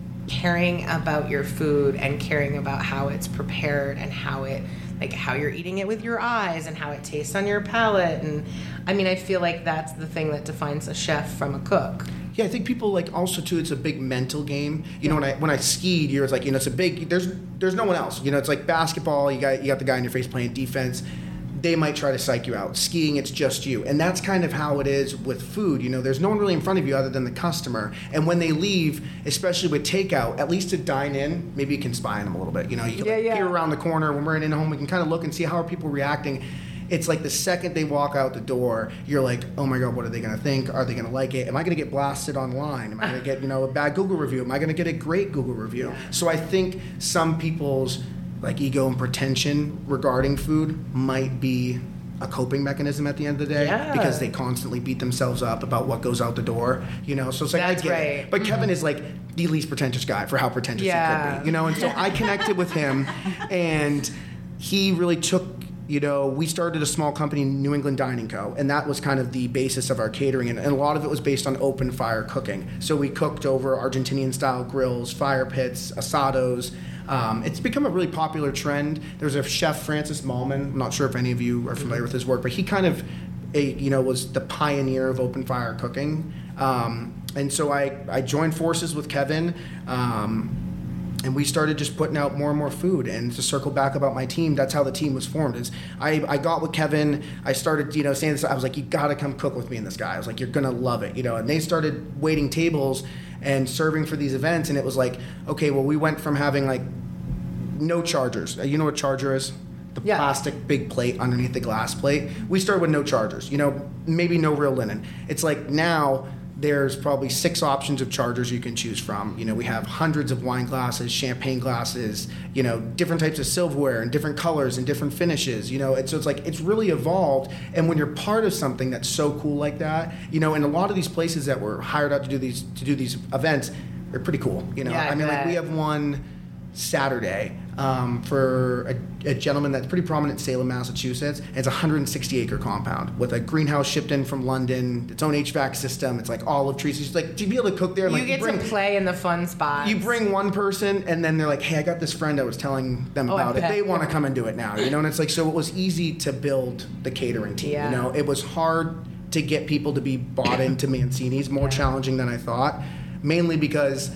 [SPEAKER 2] caring about your food and caring about how it's prepared and how it, like how you're eating it with your eyes and how it tastes on your palate. And I mean, I feel like that's the thing that defines a chef from a cook.
[SPEAKER 7] Yeah, I think people like also too, it's a big mental game. You know, when I when I skied, you're like, you know, it's a big, there's there's no one else. You know, it's like basketball, you got you got the guy in your face playing defense. They might try to psych you out. Skiing, it's just you. And that's kind of how it is with food. You know, there's no one really in front of you other than the customer. And when they leave, especially with takeout, at least to dine in, maybe you can spy on them a little bit. You know, you can
[SPEAKER 2] yeah,
[SPEAKER 7] like,
[SPEAKER 2] yeah.
[SPEAKER 7] peer around the corner. When we're in home, we can kind of look and see how are people reacting. It's like the second they walk out the door, you're like, oh my God, what are they going to think? Are they going to like it? Am I going to get blasted online? Am I going to get, you know, a bad Google review? Am I going to get a great Google review? Yeah. So I think some people's like ego and pretension regarding food might be a coping mechanism at the end of the day,
[SPEAKER 2] yeah.
[SPEAKER 7] because they constantly beat themselves up about what goes out the door, you know. So it's like,
[SPEAKER 2] That's
[SPEAKER 7] I get
[SPEAKER 2] right.
[SPEAKER 7] it. But Kevin is like the least pretentious guy for how pretentious
[SPEAKER 2] yeah.
[SPEAKER 7] he could be, you know. And so I connected with him, and he really took, you know, we started a small company, New England Dining Co., and that was kind of the basis of our catering, and, and a lot of it was based on open fire cooking. So we cooked over Argentinian style grills, fire pits, asados. Um, it's become a really popular trend. There's a chef, Francis Mallman. I'm not sure if any of you are familiar with his work, but he kind of, a, you know, was the pioneer of open fire cooking. Um, and so I, I joined forces with Kevin, um, and we started just putting out more and more food. And to circle back about my team, that's how the team was formed. Is I, I got with Kevin, I started, you know, saying this, I was like, you gotta come cook with me and this guy. I was like, you're gonna love it, you know. And they started waiting tables and serving for these events, and it was like, okay, well, we went from having like no chargers. You know what charger is? The
[SPEAKER 2] yeah.
[SPEAKER 7] plastic big plate underneath the glass plate. We started with no chargers, you know, maybe no real linen. It's like now there's probably six options of chargers you can choose from. You know, we have hundreds of wine glasses, champagne glasses, you know, different types of silverware and different colors and different finishes, you know. And so it's like, it's really evolved. And when you're part of something that's so cool like that, you know, and a lot of these places that were hired out to do these, to do these events, they're pretty cool. You know,
[SPEAKER 2] yeah, I,
[SPEAKER 7] I mean,
[SPEAKER 2] bet.
[SPEAKER 7] like we have one Saturday um, for a, a gentleman that's pretty prominent in Salem, Massachusetts. And it's a one hundred sixty acre compound with a greenhouse shipped in from London, its own H V A C system. It's like olive trees. It's like, to be able to cook there,
[SPEAKER 2] you
[SPEAKER 7] like
[SPEAKER 2] get
[SPEAKER 7] you bring,
[SPEAKER 2] to play in the fun spots.
[SPEAKER 7] You bring one person, and then they're like, "Hey, I got this friend I was telling them
[SPEAKER 2] oh,
[SPEAKER 7] about it.
[SPEAKER 2] Bet.
[SPEAKER 7] They want to come and do it now." You know, and it's like, so it was easy to build the catering team.
[SPEAKER 2] Yeah.
[SPEAKER 7] You know, it was hard to get people to be bought into Mancini's. More
[SPEAKER 2] yeah. challenging
[SPEAKER 7] than I thought, mainly because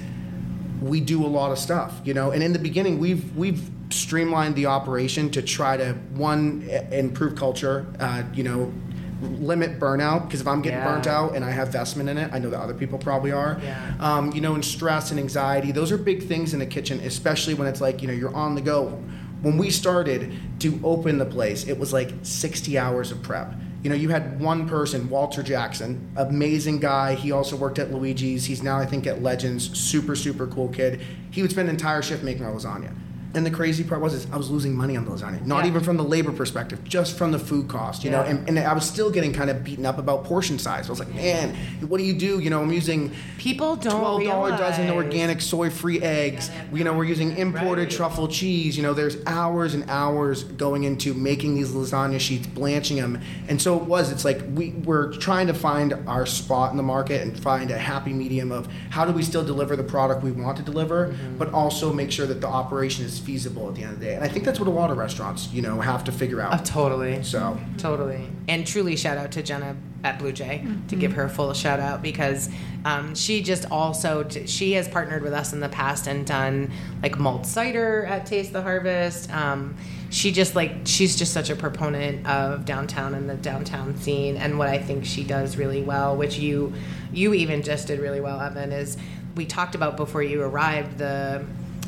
[SPEAKER 7] we do a lot of stuff, you know. And in the beginning, we've we've streamlined the operation to try to one improve culture, uh, you know, limit burnout, because if I'm getting
[SPEAKER 2] yeah.
[SPEAKER 7] burnt out and I have investment in it, I know that other people probably are.
[SPEAKER 2] Yeah.
[SPEAKER 7] Um, you know, and stress and anxiety, those are big things in the kitchen, especially when it's like, you know, you're on the go. when we started to open the place, it was like sixty hours of prep. You know, you had one person, Walter Jackson, amazing guy. He also worked at Luigi's. He's now, I think, at Legends. Super, super cool kid. He would spend an entire shift making our lasagna. And the crazy part was is I was losing money on the lasagna. Not
[SPEAKER 2] Yeah.
[SPEAKER 7] even from the labor perspective, just from the food cost, you
[SPEAKER 2] Yeah.
[SPEAKER 7] know. And, and I was still getting kind of beaten up about portion size. I was like, man, what do you do? You know, I'm using
[SPEAKER 2] People don't
[SPEAKER 7] twelve dollar dozen
[SPEAKER 2] realize.
[SPEAKER 7] organic soy-free eggs. You know, we're using imported
[SPEAKER 2] Right.
[SPEAKER 7] truffle cheese. You know, there's hours and hours going into making these lasagna sheets, blanching them. And so it was, it's like we, we're trying to find our spot in the market and find a happy medium of how do we still deliver the product we want to deliver,
[SPEAKER 2] Mm-hmm.
[SPEAKER 7] but also make sure that the operation is feasible at the end of the day. And I think that's what a lot of restaurants, you know, have to figure out.
[SPEAKER 2] Oh, totally.
[SPEAKER 7] So,
[SPEAKER 2] Totally. And truly shout out to Jenna at Blue Jay to give her a full shout out because um, she just also, she has partnered with us in the past and done like malt cider at Taste the Harvest. Um, she just like, she's just such a proponent of downtown and the downtown scene. And what I think she does really well, which you, you even just did really well, Evan, is we talked about before you arrived, the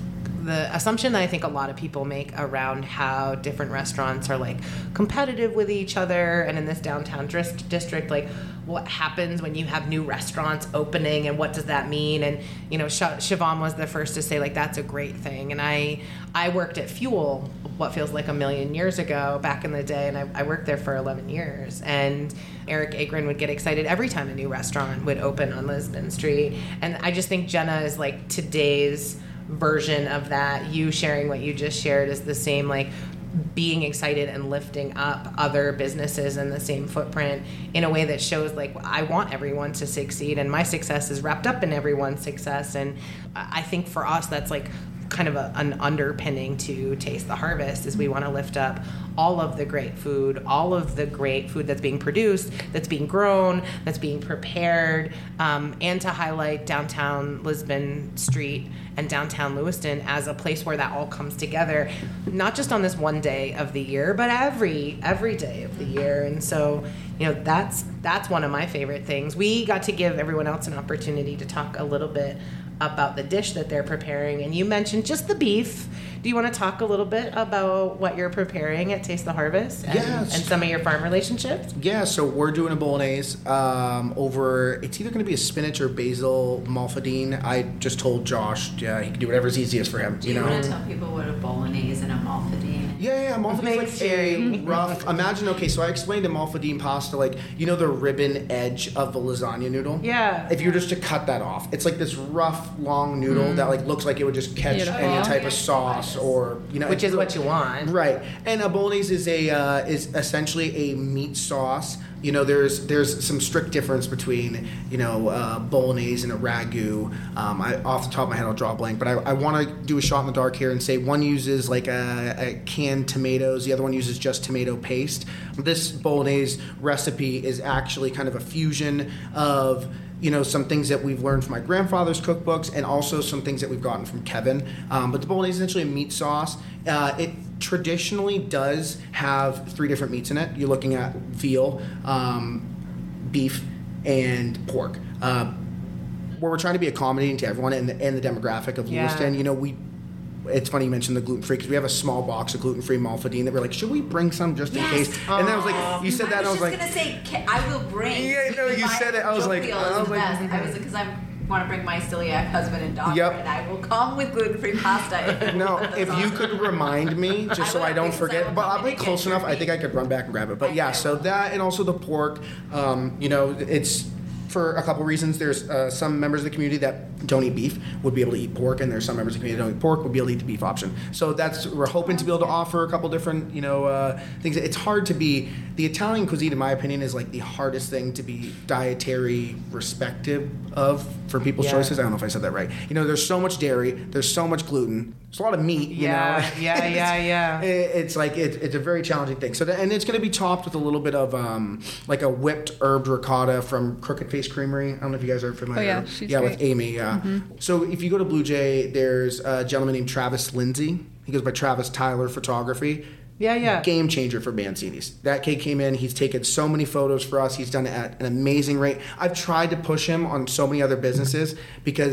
[SPEAKER 2] the assumption that I think a lot of people make around how different restaurants are like competitive with each other, and in this downtown dris- district, like what happens when you have new restaurants opening and what does that mean? And you know, Sh- Siobhan was the first to say like that's a great thing. And I I worked at Fuel, what feels like a million years ago back in the day, and I, I worked there for eleven years. And Eric Agrin would get excited every time a new restaurant would open on Lisbon Street. And I just think Jenna is like today's version of that. You sharing what you just shared is the same, like being excited and lifting up other businesses in the same footprint in a way that shows like I want everyone to succeed and my success is wrapped up in everyone's success. And I think for us that's like kind of a, an underpinning to Taste the Harvest is we want to lift up all of the great food, all of the great food that's being produced, that's being grown, that's being prepared, um, and to highlight downtown Lisbon Street and downtown Lewiston as a place where that all comes together, not just on this one day of the year, but every every day of the year. And so, you know, that's that's one of my favorite things. We got to give everyone else an opportunity to talk a little bit about the dish that they're preparing, and you mentioned just the beef. Do you want to talk a little bit about what you're preparing at Taste the Harvest and,
[SPEAKER 7] Yes.
[SPEAKER 2] and some of your farm relationships?
[SPEAKER 7] yeah, so we're doing a bolognese um, over, it's either going to be a spinach or basil malfadine. I just told Josh, yeah, he can do whatever's easiest for him,
[SPEAKER 3] Do
[SPEAKER 7] you
[SPEAKER 3] you
[SPEAKER 7] know?
[SPEAKER 3] want to tell people what a bolognese and a malfadine?
[SPEAKER 7] Yeah, yeah, malfadine
[SPEAKER 2] Thanks,
[SPEAKER 7] is like
[SPEAKER 2] Jerry.
[SPEAKER 7] a rough. Imagine, okay, so I explained a malfadine pasta, like you know the ribbon edge of the lasagna noodle.
[SPEAKER 2] Yeah.
[SPEAKER 7] If you were just to cut that off, it's like this rough, long noodle that like looks like it would just catch
[SPEAKER 4] Beautiful.
[SPEAKER 7] any type
[SPEAKER 3] Okay.
[SPEAKER 7] of sauce or you know,
[SPEAKER 2] Which
[SPEAKER 7] it's
[SPEAKER 2] is what you want.
[SPEAKER 7] right. And a bolognese is a uh, is essentially a meat sauce. You know, there's there's some strict difference between you know uh, bolognese and a ragu. Um, I, off the top of my head, I'll draw a blank, but I, I want to do a shot in the dark here and say one uses like a, a canned tomatoes, the other one uses just tomato paste. This bolognese recipe is actually kind of a fusion of you know, some things that we've learned from my grandfather's cookbooks and also some things that we've gotten from Kevin. Um, but the bolognese is essentially a meat sauce. Uh, it traditionally does have three different meats in it. You're looking at veal, um, beef, and pork. Uh, where we're trying to be accommodating to everyone and the, and the demographic of
[SPEAKER 2] Yeah.
[SPEAKER 7] Lewiston, you know, we it's funny you mentioned the gluten-free because we have a small box of gluten-free malfadine that we're like, should we bring some just in
[SPEAKER 3] Yes.
[SPEAKER 7] case? And then I was like, you said that, and I was like,
[SPEAKER 3] just gonna say ca- I will bring.
[SPEAKER 7] Yeah, no, you
[SPEAKER 3] my
[SPEAKER 7] said it. I was like-
[SPEAKER 3] jovial
[SPEAKER 7] I
[SPEAKER 3] is
[SPEAKER 7] was
[SPEAKER 3] the
[SPEAKER 7] like-
[SPEAKER 3] best. I was because I want to bring my celiac husband and daughter,
[SPEAKER 7] Yep.
[SPEAKER 3] and I will come with gluten-free pasta.
[SPEAKER 7] no, if you could remind me, just
[SPEAKER 3] I
[SPEAKER 7] so
[SPEAKER 3] will,
[SPEAKER 7] I don't
[SPEAKER 3] because I
[SPEAKER 7] forget.
[SPEAKER 3] will
[SPEAKER 7] But
[SPEAKER 3] come
[SPEAKER 7] I'll
[SPEAKER 3] in
[SPEAKER 7] be
[SPEAKER 3] and get
[SPEAKER 7] close
[SPEAKER 3] your
[SPEAKER 7] enough. I think I could run back and grab it. But
[SPEAKER 3] I
[SPEAKER 7] yeah,
[SPEAKER 3] know.
[SPEAKER 7] so that and also the pork. Um, you know, it's for a couple reasons. There's uh, some members of the community that don't eat beef would be able to eat pork, and there's some members of the community that don't eat pork would be able to eat the beef option. So that's we're hoping to be able to offer a couple different, you know, uh, things. It's hard to be the Italian cuisine, in my opinion, is like the hardest thing to be dietary respective of for people's
[SPEAKER 2] Yeah.
[SPEAKER 7] choices. I don't know if I said that right. You know, there's so much dairy, there's so much gluten, there's a lot of meat. You
[SPEAKER 2] Yeah,
[SPEAKER 7] know,
[SPEAKER 2] yeah, yeah, yeah.
[SPEAKER 7] It- It's like it, it's a very challenging thing. So, that, and it's going to be topped with a little bit of um, like a whipped herb ricotta from Crooked Face Creamery. I don't know if you guys are familiar.
[SPEAKER 4] Oh, yeah, she's
[SPEAKER 7] yeah,
[SPEAKER 4] great.
[SPEAKER 7] with Amy. Yeah. So if you go to Blue Jay, there's a gentleman named Travis Lindsay. He goes by Travis Tyler Photography.
[SPEAKER 2] Yeah, yeah.
[SPEAKER 7] Game changer for Mancini's. That kid came in. He's taken so many photos for us. He's done it at an amazing rate. I've tried to push him on so many other businesses because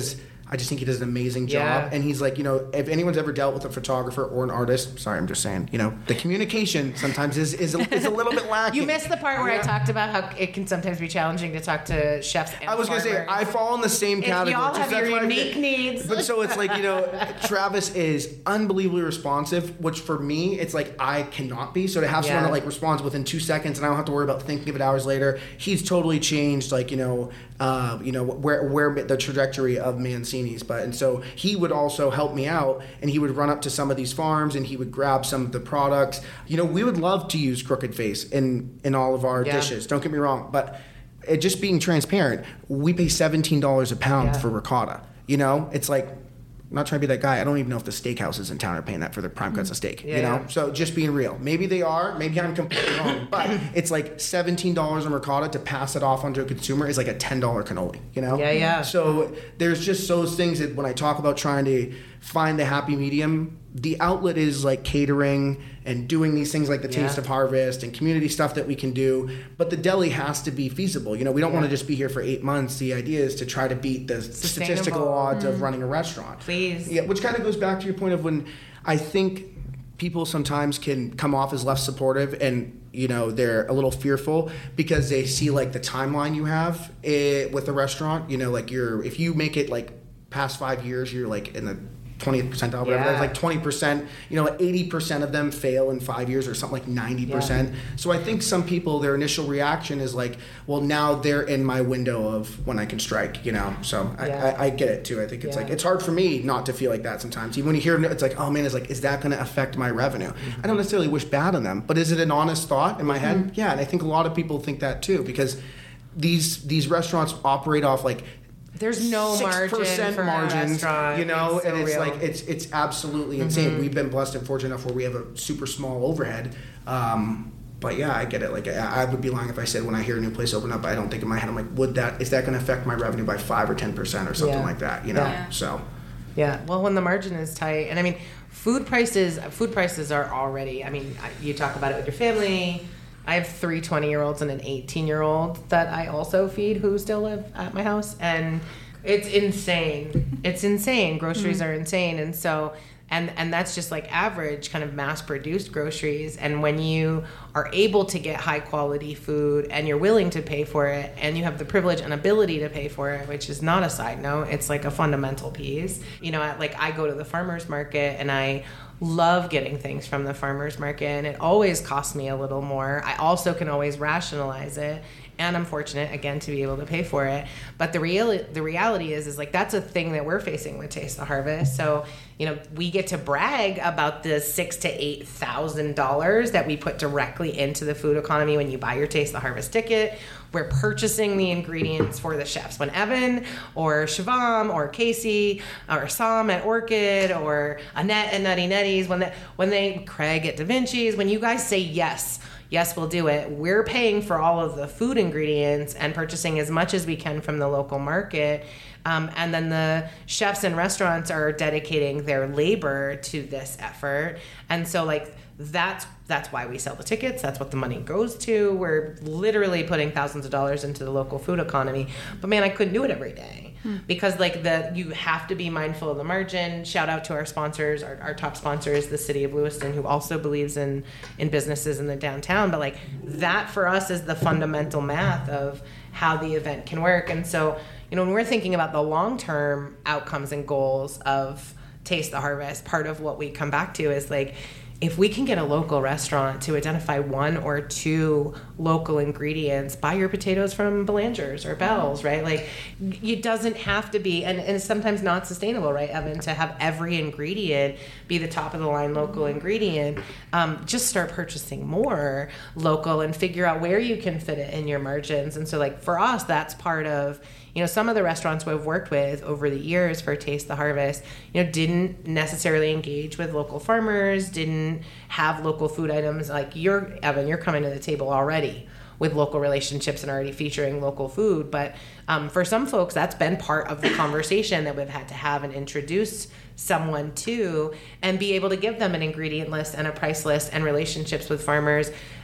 [SPEAKER 7] I just think he does an amazing job.
[SPEAKER 2] Yeah.
[SPEAKER 7] And he's like, you know, if anyone's ever dealt with a photographer or an artist, sorry, I'm just saying, you know, the communication sometimes is is a, is a little bit lacking.
[SPEAKER 2] You missed the part where
[SPEAKER 7] Yeah.
[SPEAKER 2] I talked about how it can sometimes be challenging to talk to chefs and
[SPEAKER 7] I was going to say,
[SPEAKER 2] farmers.
[SPEAKER 7] I fall in the same
[SPEAKER 2] If
[SPEAKER 7] category.
[SPEAKER 2] y'all have
[SPEAKER 7] That's
[SPEAKER 2] your
[SPEAKER 7] why I-
[SPEAKER 2] unique needs.
[SPEAKER 7] But so it's like, you know, Travis is unbelievably responsive, which for me, it's like I cannot be. So to have someone
[SPEAKER 2] Yeah.
[SPEAKER 7] that like responds within two seconds and I don't have to worry about thinking of it hours later, he's totally changed, like, you know, uh, you know, where where the trajectory of Mancini's. But and so he would also help me out, and he would run up to some of these farms and he would grab some of the products. You know, we would love to use Crooked Face in in all of our
[SPEAKER 2] Yeah.
[SPEAKER 7] dishes. Don't get me wrong, but it just being transparent, we pay seventeen dollars a pound
[SPEAKER 2] Yeah.
[SPEAKER 7] for ricotta. You know, it's like, I'm not trying to be that guy. I don't even know if the steakhouses in town are paying that for their prime cuts of steak.
[SPEAKER 2] Yeah,
[SPEAKER 7] you know,
[SPEAKER 2] yeah.
[SPEAKER 7] so just being real. Maybe they are. Maybe I'm completely wrong. But it's like seventeen dollars on ricotta to pass it off onto a consumer is like a ten dollar cannoli. You know.
[SPEAKER 2] Yeah, yeah.
[SPEAKER 7] So there's just those things that when I talk about trying to find the happy medium, the outlet is like catering and doing these things like the Taste
[SPEAKER 2] Yeah.
[SPEAKER 7] of Harvest and community stuff that we can do. But the deli has to be feasible. You know, we don't
[SPEAKER 2] Yeah.
[SPEAKER 7] want to just be here for eight months. The idea is to try to beat the
[SPEAKER 2] Sustainable.
[SPEAKER 7] statistical odds of running a restaurant.
[SPEAKER 2] Please.
[SPEAKER 7] Yeah, which kind of goes back to your point of when I think people sometimes can come off as less supportive and, you know, they're a little fearful because they see like the timeline you have eh, with the restaurant. You know, like you're, if you make it like past five years, you're like in the twentieth percentile, whatever.
[SPEAKER 2] Yeah.
[SPEAKER 7] That's like twenty percent, you know, like eighty percent of them fail in five years or something like ninety percent. So I think some people, their initial reaction is like, well, now they're in my window of when I can strike, you know? So I,
[SPEAKER 2] Yeah.
[SPEAKER 7] I, I get it too. I think it's
[SPEAKER 2] Yeah.
[SPEAKER 7] like, it's hard for me not to feel like that sometimes. Even when you hear it, it's like, oh man, it's like, is that going to affect my revenue? I don't necessarily wish bad on them, but is it an honest thought in my head? Yeah. And I think a lot of people think that too, because these, these restaurants operate off like,
[SPEAKER 2] There's no margin for
[SPEAKER 7] margins,
[SPEAKER 2] a restaurant.
[SPEAKER 7] you know,
[SPEAKER 2] It's so
[SPEAKER 7] and it's
[SPEAKER 2] real.
[SPEAKER 7] like it's it's absolutely insane. We've been blessed and fortunate enough where we have a super small overhead. Um, but yeah, I get it. Like I, I would be lying if I said when I hear a new place open up, I don't think in my head I'm like, would that is that going to affect my revenue by five or ten percent or something
[SPEAKER 2] Yeah.
[SPEAKER 7] like that? You know,
[SPEAKER 2] Yeah.
[SPEAKER 7] so
[SPEAKER 2] Yeah, well, when the margin is tight, and I mean, food prices, food prices are already. I mean, I- you talk about it with your family. I have three twenty-year-olds and an eighteen-year-old that I also feed who still live at my house, and it's insane. It's insane. Groceries are insane, and so. And, and that's just like average kind of mass-produced groceries. And when you are able to get high-quality food and you're willing to pay for it and you have the privilege and ability to pay for it, which is not a side note, it's like a fundamental piece. You know, like I go to the farmer's market and I love getting things from the farmer's market, and it always costs me a little more. I also can always rationalize it. And I'm fortunate again to be able to pay for it. But the real the reality is is like that's a thing that we're facing with Taste the Harvest. So, you know, we get to brag about the six to eight thousand dollars that we put directly into the food economy when you buy your Taste the Harvest ticket. We're purchasing the ingredients for the chefs. When Evan or Shivam or Casey or Sam at Orchid or Annette at Nutty Nutties, when they, when they Craig at Da Vinci's, when you guys say yes, yes, we'll do it. We're paying for all of the food ingredients and purchasing as much as we can from the local market. Um, and then the chefs and restaurants are dedicating their labor to this effort. And so, like, that's that's why we sell the tickets. That's what the money goes to. We're literally putting thousands of dollars into the local food economy. But man, I couldn't do it every day. Because like the you have to be mindful of the margin. Shout out to our sponsors. Our, our top sponsor is the City of Lewiston, who also believes in in businesses in the downtown. But like that for us is the fundamental math of how the event can work. And so, you know, when we're thinking about the long-term outcomes and goals of Taste the Harvest, part of what we come back to is like, if we can get a local restaurant to identify one or two local ingredients, buy your potatoes from Belanger's or Bell's, right? Like, it doesn't have to be, and, and it's sometimes not sustainable, right, Evan, to have every ingredient be the top of the line local ingredient. Um, just start purchasing more local and figure out where you can fit it in your margins. And so, like, for us, that's part of, you know, some of the restaurants we've worked with over the years for Taste the Harvest, you know, didn't necessarily engage with local farmers, didn't have local food items. Like you're, Evan, you're coming to the table already with local relationships and already featuring local food. But um, for some folks, that's been part of the conversation that we've had to have and introduce someone to and be able to give them an ingredient list and a price list and relationships with farmers.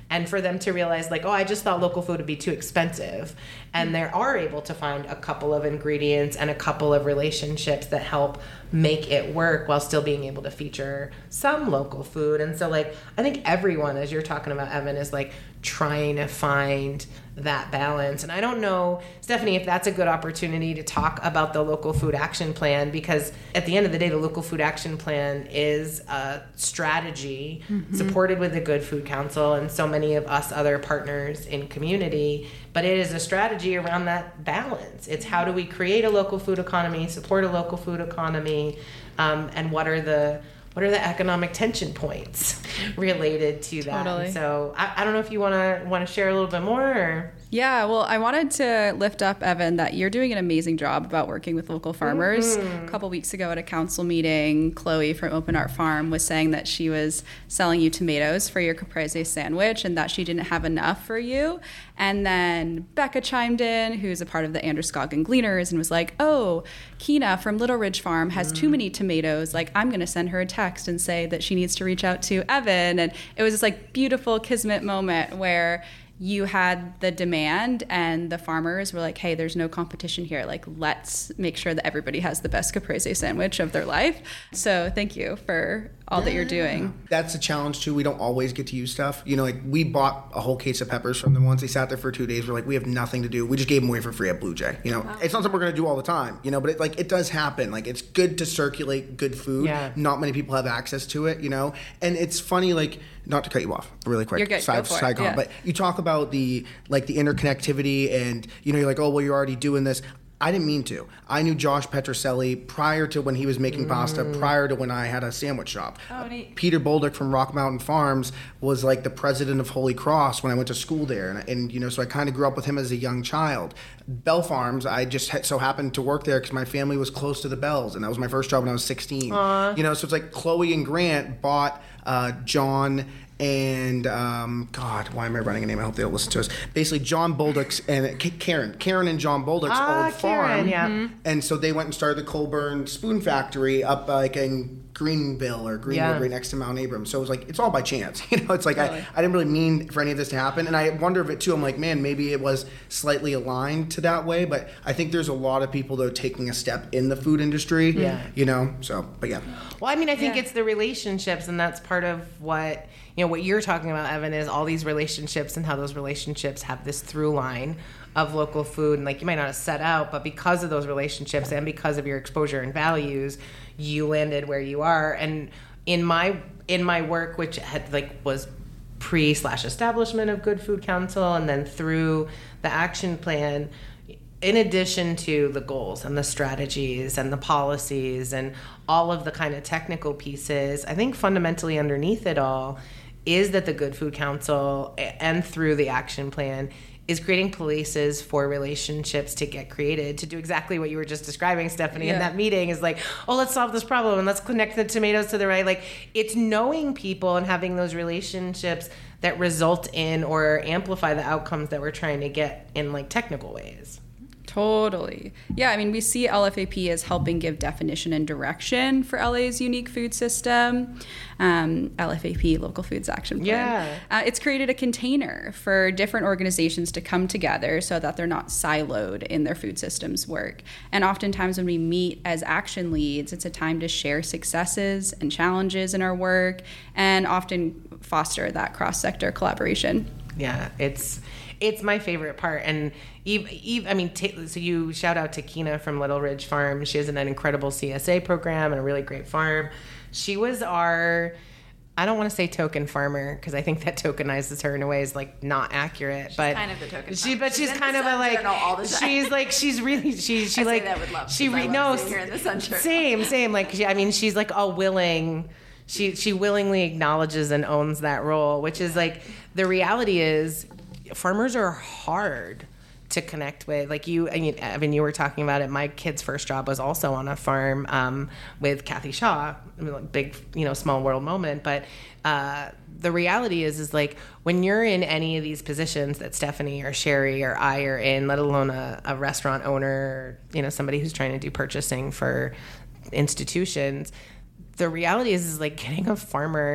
[SPEAKER 2] and for them to realize like, oh, I just thought local food would be too expensive, and they are able to find a couple of ingredients and a couple of relationships that help make it work while still being able to feature some local food. And so like I think everyone, as you're talking about, Evan, is like trying to find that balance. And I don't know, Stephanie, if that's a good opportunity to talk about the local food action plan, because at the end of the day, the local food action plan is a strategy mm-hmm. supported with the Good Food Council and so many of us other partners in community, but it is a strategy around that balance. It's how do we create a local food economy, support a local food economy, um, and what are the What are the economic tension points related to that?
[SPEAKER 4] Totally.
[SPEAKER 2] So I, I don't know if you want to want to share a little bit more. Or?
[SPEAKER 4] Yeah, well, I wanted to lift up, Evan, that you're doing an amazing job about working with local farmers. Mm-hmm. A couple weeks ago at a council meeting, Chloe from Open Art Farm was saying that she was selling you tomatoes for your caprese sandwich and that she didn't have enough for you. And then Becca chimed in, who's a part of the Androscoggin Gleaners, and was like, oh, Kina from Little Ridge Farm has mm. too many tomatoes. Like, I'm going to send her a text and say that she needs to reach out to Evan. And it was this like beautiful kismet moment where you had the demand and the farmers were like, hey, there's no competition here. Like, let's make sure that everybody has the best caprese sandwich of their life. So thank you for all that you're doing.
[SPEAKER 7] That's a challenge too. We don't always get to use stuff. You know, like we bought a whole case of peppers from them once. They sat there for two days. We're like, we have nothing to do. We just gave them away for free at Blue Jay. You know, wow. It's not something we're going to do all the time, you know, but it, like it does happen. Like it's good to circulate good food.
[SPEAKER 2] Yeah.
[SPEAKER 7] Not many people have access to it, you know, and it's funny, like, not to cut you off really quick.
[SPEAKER 4] You're good.
[SPEAKER 7] Side,
[SPEAKER 4] Go for
[SPEAKER 7] side
[SPEAKER 4] it.
[SPEAKER 7] comment,
[SPEAKER 4] Yeah.
[SPEAKER 7] But you talk about the, like the interconnectivity and, you know, you're like, oh, well, you're already doing this. I didn't mean to. I knew Josh Petroselli prior to when he was making mm. pasta, prior to when I had a sandwich shop.
[SPEAKER 3] Oh, neat.
[SPEAKER 7] Peter Bolduc from Rock Mountain Farms was like the president of Holy Cross when I went to school there. And, and you know, so I kind of grew up with him as a young child. Bell Farms, I just ha- so happened to work there because my family was close to the Bells. And that was my first job when I was sixteen.
[SPEAKER 2] Aww.
[SPEAKER 7] You know, so it's like Chloe and Grant bought uh, John and um, God, why am I running a name? I hope they don't listen to us. Basically, John Bolduc's and K- Karen, Karen and John Bolduc's
[SPEAKER 2] ah,
[SPEAKER 7] old
[SPEAKER 2] Karen,
[SPEAKER 7] farm,
[SPEAKER 2] yeah. Mm-hmm.
[SPEAKER 7] And so they went and started the Colburn Spoon Factory up uh, like in Greenville or Greenwood,
[SPEAKER 2] yeah.
[SPEAKER 7] right next to Mount Abram. So it was like it's all by chance, you know. It's like
[SPEAKER 4] really?
[SPEAKER 7] I, I didn't really mean for any of this to happen, and I wonder if it too. I'm like, man, maybe it was slightly aligned to that way, but I think there's a lot of people though taking a step in the food industry,
[SPEAKER 2] yeah.
[SPEAKER 7] You know. So, but yeah.
[SPEAKER 2] Well, I mean, I think
[SPEAKER 3] Yeah.
[SPEAKER 2] it's the relationships, and that's part of what, you know, what you're talking about, Evan, is all these relationships and how those relationships have this through line of local food. And like, you might not have set out, but because of those relationships and because of your exposure and values, you landed where you are. And in my in my work, which had like was pre slash establishment of Good Food Council, and then through the action plan, in addition to the goals and the strategies and the policies and all of the kind of technical pieces, I think fundamentally underneath it all is that the Good Food Council and through the action plan is creating places for relationships to get created, to do exactly what you were just describing, Stephanie,
[SPEAKER 4] Yeah.
[SPEAKER 2] in that meeting is like, oh, let's solve this problem and let's connect the tomatoes to the right. Like, it's knowing people and having those relationships that result in or amplify the outcomes that we're trying to get in like technical ways.
[SPEAKER 4] Totally. Yeah, I mean, we see L F A P as helping give definition and direction for L A's unique food system. Um, L F A P, Local Foods Action Plan.
[SPEAKER 2] Yeah.
[SPEAKER 4] Uh, it's created a container for different organizations to come together so that they're not siloed in their food systems work. And oftentimes when we meet as action leads, it's a time to share successes and challenges in our work and often foster that cross-sector collaboration.
[SPEAKER 2] Yeah, it's it's my favorite part. And Eve, Eve I mean, t- so you shout out to Kina from Little Ridge Farm. She has an incredible C S A program and a really great farm. She was our, I don't want to say token farmer because I think that tokenizes her in a way is like not accurate.
[SPEAKER 3] She's
[SPEAKER 2] but
[SPEAKER 3] kind of the token
[SPEAKER 2] she,
[SPEAKER 3] farmer.
[SPEAKER 2] but she's,
[SPEAKER 3] She's in
[SPEAKER 2] kind
[SPEAKER 3] the
[SPEAKER 2] of a
[SPEAKER 3] Sun
[SPEAKER 2] like,
[SPEAKER 3] Journal all the time.
[SPEAKER 2] she's like, she's really, she, she
[SPEAKER 3] I
[SPEAKER 2] like,
[SPEAKER 3] say that with love,
[SPEAKER 2] she
[SPEAKER 3] because I
[SPEAKER 2] re-
[SPEAKER 3] love
[SPEAKER 2] no,
[SPEAKER 3] seeing her in the Sun Journal.
[SPEAKER 2] same, same. Like, she, I mean, she's like all willing. She she willingly acknowledges and owns that role, which is like the reality is farmers are hard to connect with. Like you, I mean, Evan, you were talking about it. My kid's first job was also on a farm um, with Kathy Shaw. I mean, like big, you know, small world moment. But uh, the reality is, is like when you're in any of these positions that Stephanie or Sherry or I are in, let alone a, a restaurant owner, or, you know, somebody who's trying to do purchasing for institutions. The reality is, is like getting a farmer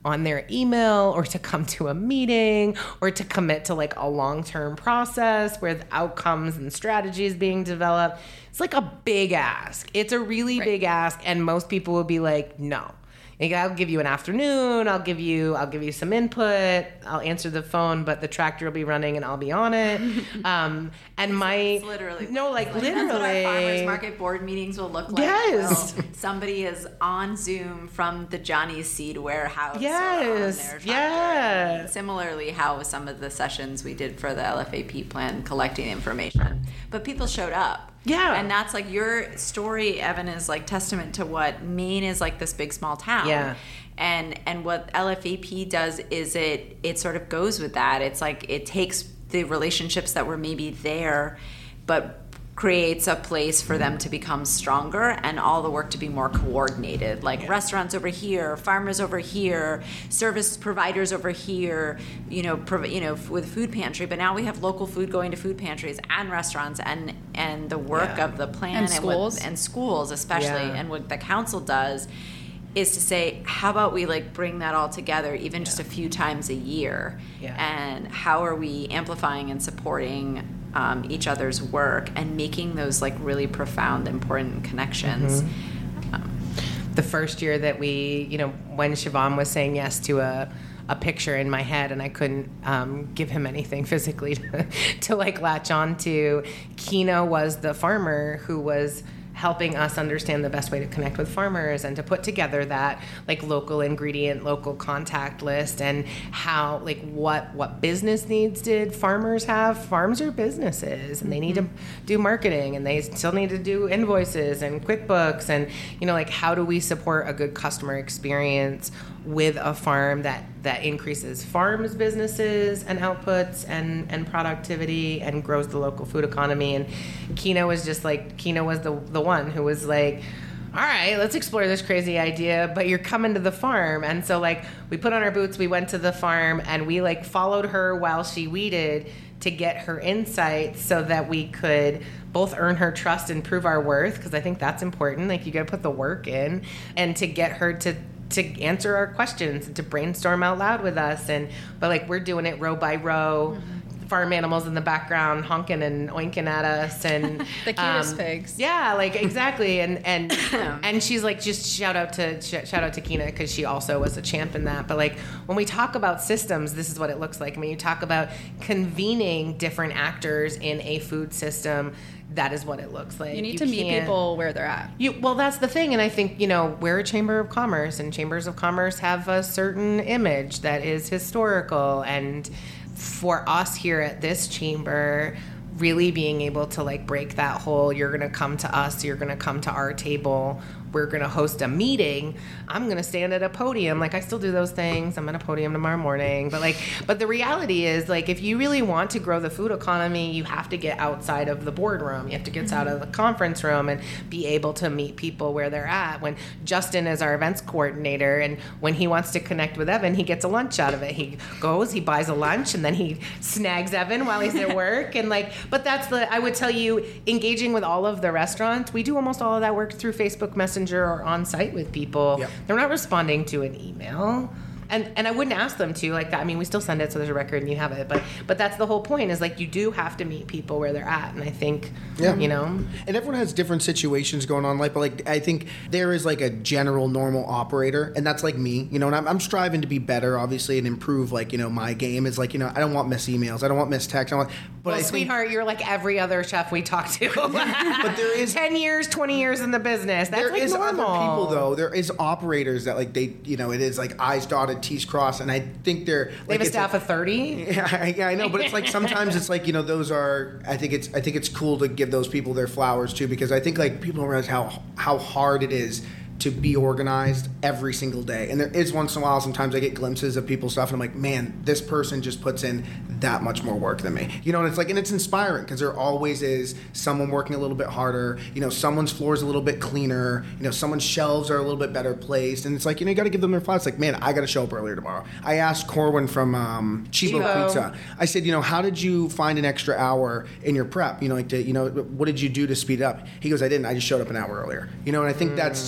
[SPEAKER 2] on their email or to come to a meeting or to commit to like a long-term process where the outcomes and strategies being developed. It's like a big ask. It's a really right. big ask, and most people will be like, no. Like, I'll give you an afternoon. I'll give you. I'll give you some input. I'll answer the phone, but the tractor will be running, and I'll be on it. Um, and my
[SPEAKER 3] it's literally
[SPEAKER 2] no, like, like literally,
[SPEAKER 3] that's what our farmers market board meetings will look like.
[SPEAKER 2] Yes,
[SPEAKER 3] well, somebody is on Zoom from the Johnny's Seed warehouse.
[SPEAKER 2] Yes, yeah.
[SPEAKER 3] And similarly, how some of the sessions we did for the L F A P plan, collecting information, but people showed up.
[SPEAKER 2] Yeah.
[SPEAKER 3] And that's like your story, Evan, is like testament to what Maine is like, this big small town.
[SPEAKER 2] Yeah.
[SPEAKER 3] And and what L F A P does is it it sort of goes with that. It's like it takes the relationships that were maybe there, but creates a place for them to become stronger and all the work to be more coordinated. Like yeah. restaurants over here, farmers over here, service providers over here, you know, prov- you know, with food pantry. But now we have local food going to food pantries and restaurants, and and the work yeah. of the plan
[SPEAKER 4] and
[SPEAKER 3] and
[SPEAKER 4] schools
[SPEAKER 3] what, and schools especially,
[SPEAKER 2] yeah.
[SPEAKER 3] and what the council does is to say, how about we like bring that all together even yeah. just a few times a year,
[SPEAKER 2] yeah.
[SPEAKER 3] and how are we amplifying and supporting Um, each other's work and making those like really profound, important connections.
[SPEAKER 2] Mm-hmm. Um, the first year that we, you know, when Siobhan was saying yes to a, a picture in my head and I couldn't um, give him anything physically to, to like latch on to, Kino was the farmer who was helping us understand the best way to connect with farmers and to put together that like local ingredient, local contact list, and how like what what business needs did farmers have. Farms are businesses, and they need to do marketing, and they still need to do invoices and QuickBooks, and you know, like how do we support a good customer experience with a farm that that increases farms businesses and outputs and and productivity and grows the local food economy. And Kino was just like Kino was the the one who was like, all right, let's explore this crazy idea, but you're coming to the farm. And so like we put on our boots, we went to the farm, and we like followed her while she weeded to get her insights so that we could both earn her trust and prove our worth, because I think that's important. Like you got to put the work in, and to get her to to answer our questions and to brainstorm out loud with us. And but like we're doing it row by row. Mm-hmm. Farm animals in the background honking and oinking at us, and
[SPEAKER 4] the cutest
[SPEAKER 2] um,
[SPEAKER 4] pigs.
[SPEAKER 2] Yeah, like exactly. And and and she's like, just shout out to sh- shout out to Kina, because she also was a champ in that. But like when we talk about systems, this is what it looks like. I mean, you talk about convening different actors in a food system. That is what it looks like.
[SPEAKER 4] You need
[SPEAKER 2] you
[SPEAKER 4] to meet people where they're at.
[SPEAKER 2] You, well, that's the thing. And I think, you know, we're a chamber of commerce, and chambers of commerce have a certain image that is historical. And for us here at this chamber, really being able to like break that whole, you're going to come to us, you're going to come to our table, we're going to host a meeting, I'm going to stand at a podium. Like I still do those things. I'm at a podium tomorrow morning. But like, but the reality is like, if you really want to grow the food economy, you have to get outside of the boardroom. You have to get mm-hmm. out of the conference room and be able to meet people where they're at. When Justin is our events coordinator, and when he wants to connect with Evan, he gets a lunch out of it. He goes, he buys a lunch, and then he snags Evan while he's at work. And like, but that's the, I would tell you, engaging with all of the restaurants, we do almost all of that work through Facebook Messenger or on site with people. Yep. They're not responding to an email. And and I wouldn't ask them to like that. I mean, we still send it, so there's a record and you have it. But but that's the whole point, is like you do have to meet people where they're at. And I think, yeah. you know.
[SPEAKER 7] And everyone has different situations going on. Like, but like I think there is like a general normal operator, and that's like me, you know. And I'm, I'm striving to be better, obviously, and improve. Like, you know, my game is like, you know, I don't want missed emails, I don't want missed texts. I want, but
[SPEAKER 2] well,
[SPEAKER 7] I
[SPEAKER 2] sweetheart,
[SPEAKER 7] think,
[SPEAKER 2] you're like every other chef we talk to.
[SPEAKER 7] But there is
[SPEAKER 2] ten years, twenty years in the business. That's
[SPEAKER 7] there
[SPEAKER 2] like
[SPEAKER 7] is
[SPEAKER 2] normal.
[SPEAKER 7] other people though. There is operators that like they, you know, it is like I's dotted, T's crossed, and I think they're like,
[SPEAKER 2] they have a staff
[SPEAKER 7] like,
[SPEAKER 2] of thirty.
[SPEAKER 7] Yeah, I, yeah, I know, but it's like sometimes it's like, you know, those are. I think it's I think it's cool to give those people their flowers too, because I think like people don't realize how how hard it is to be organized every single day. And there is once in a while, sometimes I get glimpses of people's stuff, and I'm like, man, this person just puts in that much more work than me. You know, and it's like, and it's inspiring, because there always is someone working a little bit harder. You know, someone's floor is a little bit cleaner. You know, someone's shelves are a little bit better placed. And it's like, you know, you got to give them their flowers. It's like, man, I got to show up earlier tomorrow. I asked Corwin from um, Chibo,
[SPEAKER 2] Chibo
[SPEAKER 7] Pizza. I said, you know, how did you find an extra hour in your prep? You know, like, to, you know, what did you do to speed up? He goes, I didn't. I just showed up an hour earlier. You know, and I think mm. that's sometimes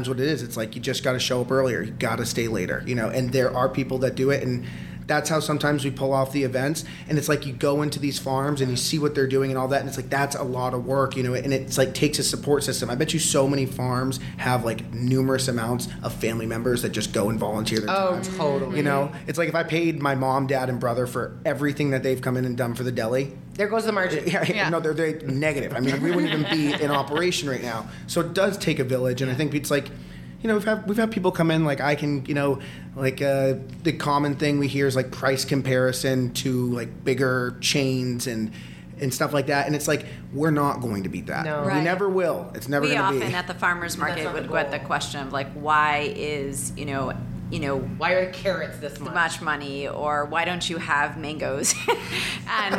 [SPEAKER 7] what it is. It's like you just got to show up earlier. You got to stay later, you know. And there are people that do it, and that's how sometimes we pull off the events. And it's like you go into these farms and you see what they're doing and all that, and it's like that's a lot of work, you know. And it's like takes a support system. I bet you so many farms have like numerous amounts of family members that just go and volunteer their
[SPEAKER 2] Oh,
[SPEAKER 7] time.
[SPEAKER 2] totally.
[SPEAKER 7] You know, it's like if I paid my mom, dad, and brother for everything that they've come in and done for the deli.
[SPEAKER 2] There goes the margin.
[SPEAKER 7] Yeah,
[SPEAKER 3] Yeah.
[SPEAKER 7] no, they're, they're negative. I mean, we wouldn't even be in operation right now. So it does take a village, and I think it's like, you know, we've had we've had people come in like I can, you know, like uh, the common thing we hear is like price comparison to like bigger chains and and stuff like that, and it's like we're not going to beat that.
[SPEAKER 2] No.
[SPEAKER 7] We
[SPEAKER 3] Right.
[SPEAKER 7] never will. It's never
[SPEAKER 3] We
[SPEAKER 7] going to be.
[SPEAKER 3] often at the farmers market
[SPEAKER 2] not the
[SPEAKER 3] would get the
[SPEAKER 2] goal.
[SPEAKER 3] question of like, why is you know, you know,
[SPEAKER 2] Why are the carrots this much?
[SPEAKER 3] much money, or why don't you have mangoes? And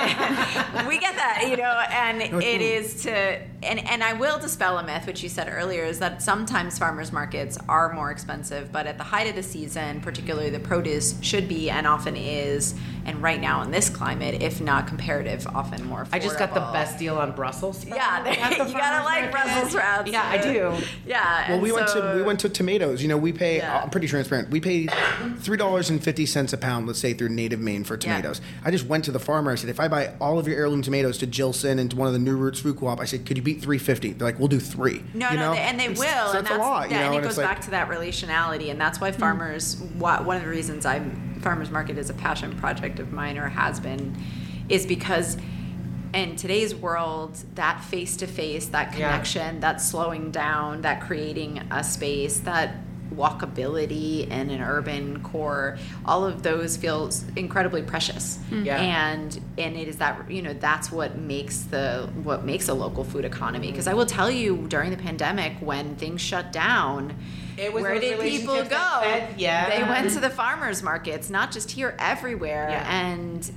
[SPEAKER 3] it, we get that, you know, and it is to, and, and I will dispel a myth, which you said earlier, is that sometimes farmers markets are more expensive, but at the height of the season, particularly the produce should be and often is, and right now in this climate, if not comparative, often more affordable.
[SPEAKER 2] I just got the best deal on Brussels sprouts.
[SPEAKER 3] Yeah, there-
[SPEAKER 2] at the
[SPEAKER 3] you gotta
[SPEAKER 2] farmer's
[SPEAKER 3] like
[SPEAKER 2] market.
[SPEAKER 3] Brussels sprouts.
[SPEAKER 2] Yeah, I do.
[SPEAKER 3] Yeah.
[SPEAKER 7] Well,
[SPEAKER 3] and
[SPEAKER 7] we went
[SPEAKER 3] so-
[SPEAKER 7] to we went to tomatoes. You know, we pay.
[SPEAKER 3] Yeah.
[SPEAKER 7] I'm pretty transparent. We pay three dollars and fifty cents a pound. Let's say through Native Maine for tomatoes. I just went to the farmer. I said, if I buy all of your heirloom tomatoes to Jilson and to one of the New Roots Food Co-op, I said, could you beat three fifty? They're like, we'll do three.
[SPEAKER 3] No,
[SPEAKER 7] you
[SPEAKER 3] no,
[SPEAKER 7] know?
[SPEAKER 3] they, and they will,
[SPEAKER 7] It's-
[SPEAKER 3] and
[SPEAKER 7] that's
[SPEAKER 3] that's
[SPEAKER 7] a lot.
[SPEAKER 3] yeah,
[SPEAKER 7] you know?
[SPEAKER 3] and it
[SPEAKER 7] it's
[SPEAKER 3] goes
[SPEAKER 7] like,
[SPEAKER 3] back to that relationality, and that's why farmers. why, one of the reasons I'm farmers market is a passion project of mine, or has been, is because in today's world, that face to face, that
[SPEAKER 2] Yeah.
[SPEAKER 3] connection, that slowing down, that creating a space, that walkability in an urban core, all of those feels incredibly precious.
[SPEAKER 2] Yeah.
[SPEAKER 3] And and it is that, you know, that's what makes the what makes a local food economy. Because I will tell you, during the pandemic, when things shut down,
[SPEAKER 2] It was
[SPEAKER 3] where
[SPEAKER 2] those
[SPEAKER 3] did people
[SPEAKER 2] relationships
[SPEAKER 3] go?
[SPEAKER 2] that fed- yeah.
[SPEAKER 3] They went to the farmers markets, not just here, everywhere.
[SPEAKER 2] Yeah.
[SPEAKER 3] And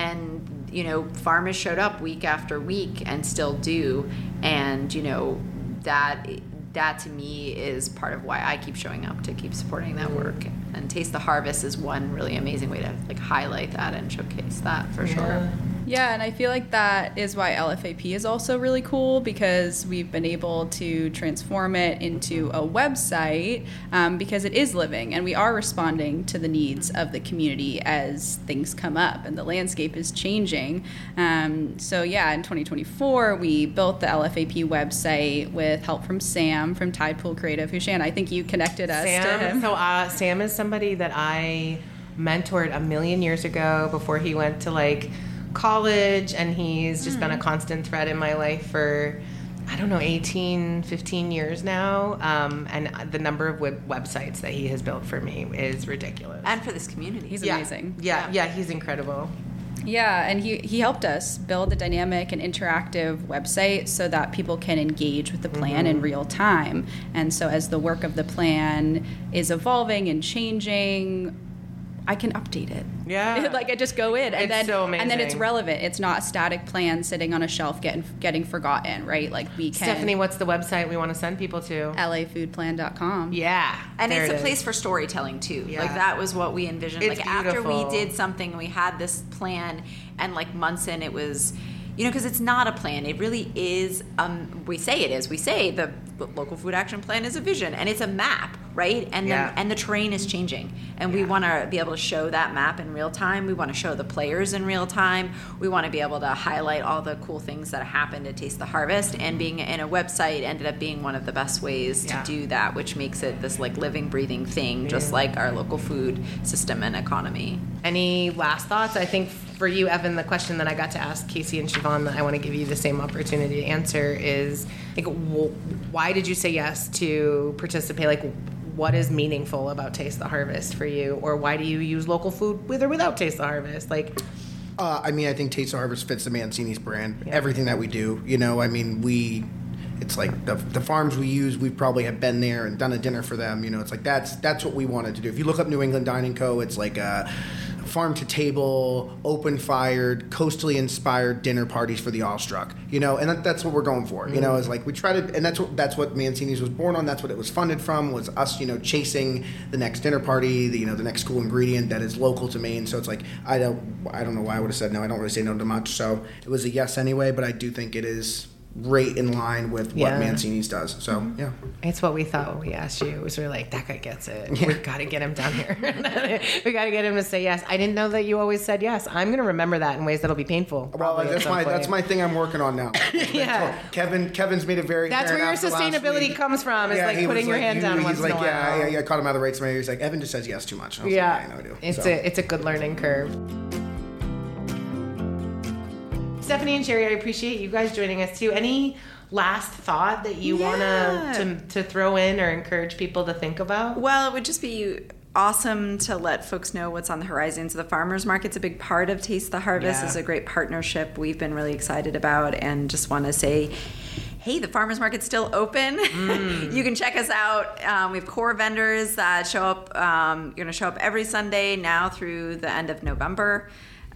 [SPEAKER 3] and you know, farmers showed up week after week and still do. And you know, that that to me is part of why I keep showing up, to keep supporting that work. And Taste the Harvest is one really amazing way to like highlight that and showcase that for sure.
[SPEAKER 4] Yeah, and I feel like that is why L F A P is also really cool, because we've been able to transform it into a website um, because it is living and we are responding to the needs of the community as things come up and the landscape is changing. Um, so yeah, in twenty twenty-four, we built the L F A P website with help from Sam from Tide Pool Creative, who, Shannon, I think you connected us to
[SPEAKER 2] Sam,
[SPEAKER 4] him.
[SPEAKER 2] so uh, Sam is somebody that I mentored a million years ago before he went to like college, and he's just been a constant thread in my life for I don't know eighteen, fifteen years now, um, and the number of web- websites that he has built for me is ridiculous.
[SPEAKER 3] And for this community.
[SPEAKER 4] He's
[SPEAKER 2] yeah,
[SPEAKER 4] amazing.
[SPEAKER 2] yeah, yeah, he's incredible.
[SPEAKER 4] Yeah, and he, he helped us build a dynamic and interactive website so that people can engage with the plan in real time. And so as the work of the plan is evolving and changing, I can update it.
[SPEAKER 2] Yeah.
[SPEAKER 4] Like I just go in and
[SPEAKER 2] It's
[SPEAKER 4] then
[SPEAKER 2] so
[SPEAKER 4] and then it's
[SPEAKER 2] amazing.
[SPEAKER 4] relevant. It's not a static plan sitting on a shelf getting getting forgotten, right? Like we can
[SPEAKER 2] Stephanie, what's the website we want to send people to?
[SPEAKER 4] L A food plan dot com.
[SPEAKER 2] Yeah,
[SPEAKER 3] And
[SPEAKER 2] there
[SPEAKER 3] it's
[SPEAKER 2] it
[SPEAKER 3] a
[SPEAKER 2] is.
[SPEAKER 3] place for storytelling too.
[SPEAKER 2] Yeah.
[SPEAKER 3] Like that was what we envisioned.
[SPEAKER 2] It's
[SPEAKER 3] like after we
[SPEAKER 2] beautiful.
[SPEAKER 3] did something, we had this plan, and like months in, it was, you know, because it's not a plan. It really is. Um, we say it is. We say the local food action plan is a vision, and it's a map, right? And
[SPEAKER 2] Yeah.
[SPEAKER 3] the and the terrain is changing, and we want to be able to show that map in real time. We want to show the players in real time. We want to be able to highlight all the cool things that happened at Taste the Harvest, and being in a website ended up being one of the best ways
[SPEAKER 2] Yeah.
[SPEAKER 3] to do that, which makes it this like living, breathing thing, just like our local food system and economy.
[SPEAKER 2] Any last thoughts? I think for you, Evan, the question that I got to ask Casey and Siobhan that I want to give you the same opportunity to answer is, like, wh- why did you say yes to participate? Like, what is meaningful about Taste the Harvest for you? Or why do you use local food with or without Taste the Harvest? Like,
[SPEAKER 7] Uh, I mean, I think Taste the Harvest fits the Mancini's brand. Everything that we do, you know, I mean, we, it's like the, the farms we use, we probably have been there and done a dinner for them. You know, it's like that's that's what we wanted to do. If you look up New England Dining Co., it's like a farm to table, open fired, coastally inspired dinner parties for the awestruck. You know, and that, that's what we're going for. You know, is like we try to, and that's what that's what Mancini's was born on. That's what it was funded from. Was us, you know, chasing the next dinner party, the, you know, the next cool ingredient that is local to Maine. So it's like I don't I don't know why I would have said no. I don't really say no to much. So it was a yes anyway. But I do think it is right in line with what
[SPEAKER 2] Yeah.
[SPEAKER 7] Mancini's does. So yeah,
[SPEAKER 2] It's what we thought when we asked you. It was really like, that guy gets it. We got to get him down here. We got to get him to say yes. I didn't know that you always said yes. I'm going to remember that in ways that'll be painful.
[SPEAKER 7] well,
[SPEAKER 2] probably at
[SPEAKER 7] that's
[SPEAKER 2] some
[SPEAKER 7] my
[SPEAKER 2] point.
[SPEAKER 7] that's my thing I'm working on now.
[SPEAKER 2] Yeah.
[SPEAKER 7] Kevin Kevin's made it very.
[SPEAKER 2] That's where your
[SPEAKER 7] apparent after last
[SPEAKER 2] sustainability
[SPEAKER 7] week.
[SPEAKER 2] comes from. Is
[SPEAKER 7] Yeah,
[SPEAKER 2] like
[SPEAKER 7] he
[SPEAKER 2] putting
[SPEAKER 7] was
[SPEAKER 2] your
[SPEAKER 7] like,
[SPEAKER 2] hand
[SPEAKER 7] you-
[SPEAKER 2] down
[SPEAKER 7] He's
[SPEAKER 2] once
[SPEAKER 7] like,
[SPEAKER 2] in a
[SPEAKER 7] yeah,
[SPEAKER 2] while.
[SPEAKER 7] I, I caught him out of the right scenario. He's like, Evan just says yes too much. I was
[SPEAKER 2] Yeah,
[SPEAKER 7] like, yeah, I know I do.
[SPEAKER 2] it's
[SPEAKER 7] So.
[SPEAKER 2] a it's a good learning curve. Stephanie and Sherry, I appreciate you guys joining us too. Any last thought that you
[SPEAKER 3] Yeah.
[SPEAKER 2] wanna to to throw in or encourage people to think about?
[SPEAKER 3] Well, it would just be awesome to let folks know what's on the horizon. So the farmers market's a big part of Taste the Harvest.
[SPEAKER 2] Yeah.
[SPEAKER 3] It's a great partnership we've been really excited about, and just want to say, hey, the farmers market's still open.
[SPEAKER 2] Mm.
[SPEAKER 3] You can check us out. Um, we have core vendors that show up. Um, you're going to show up every Sunday now through the end of November.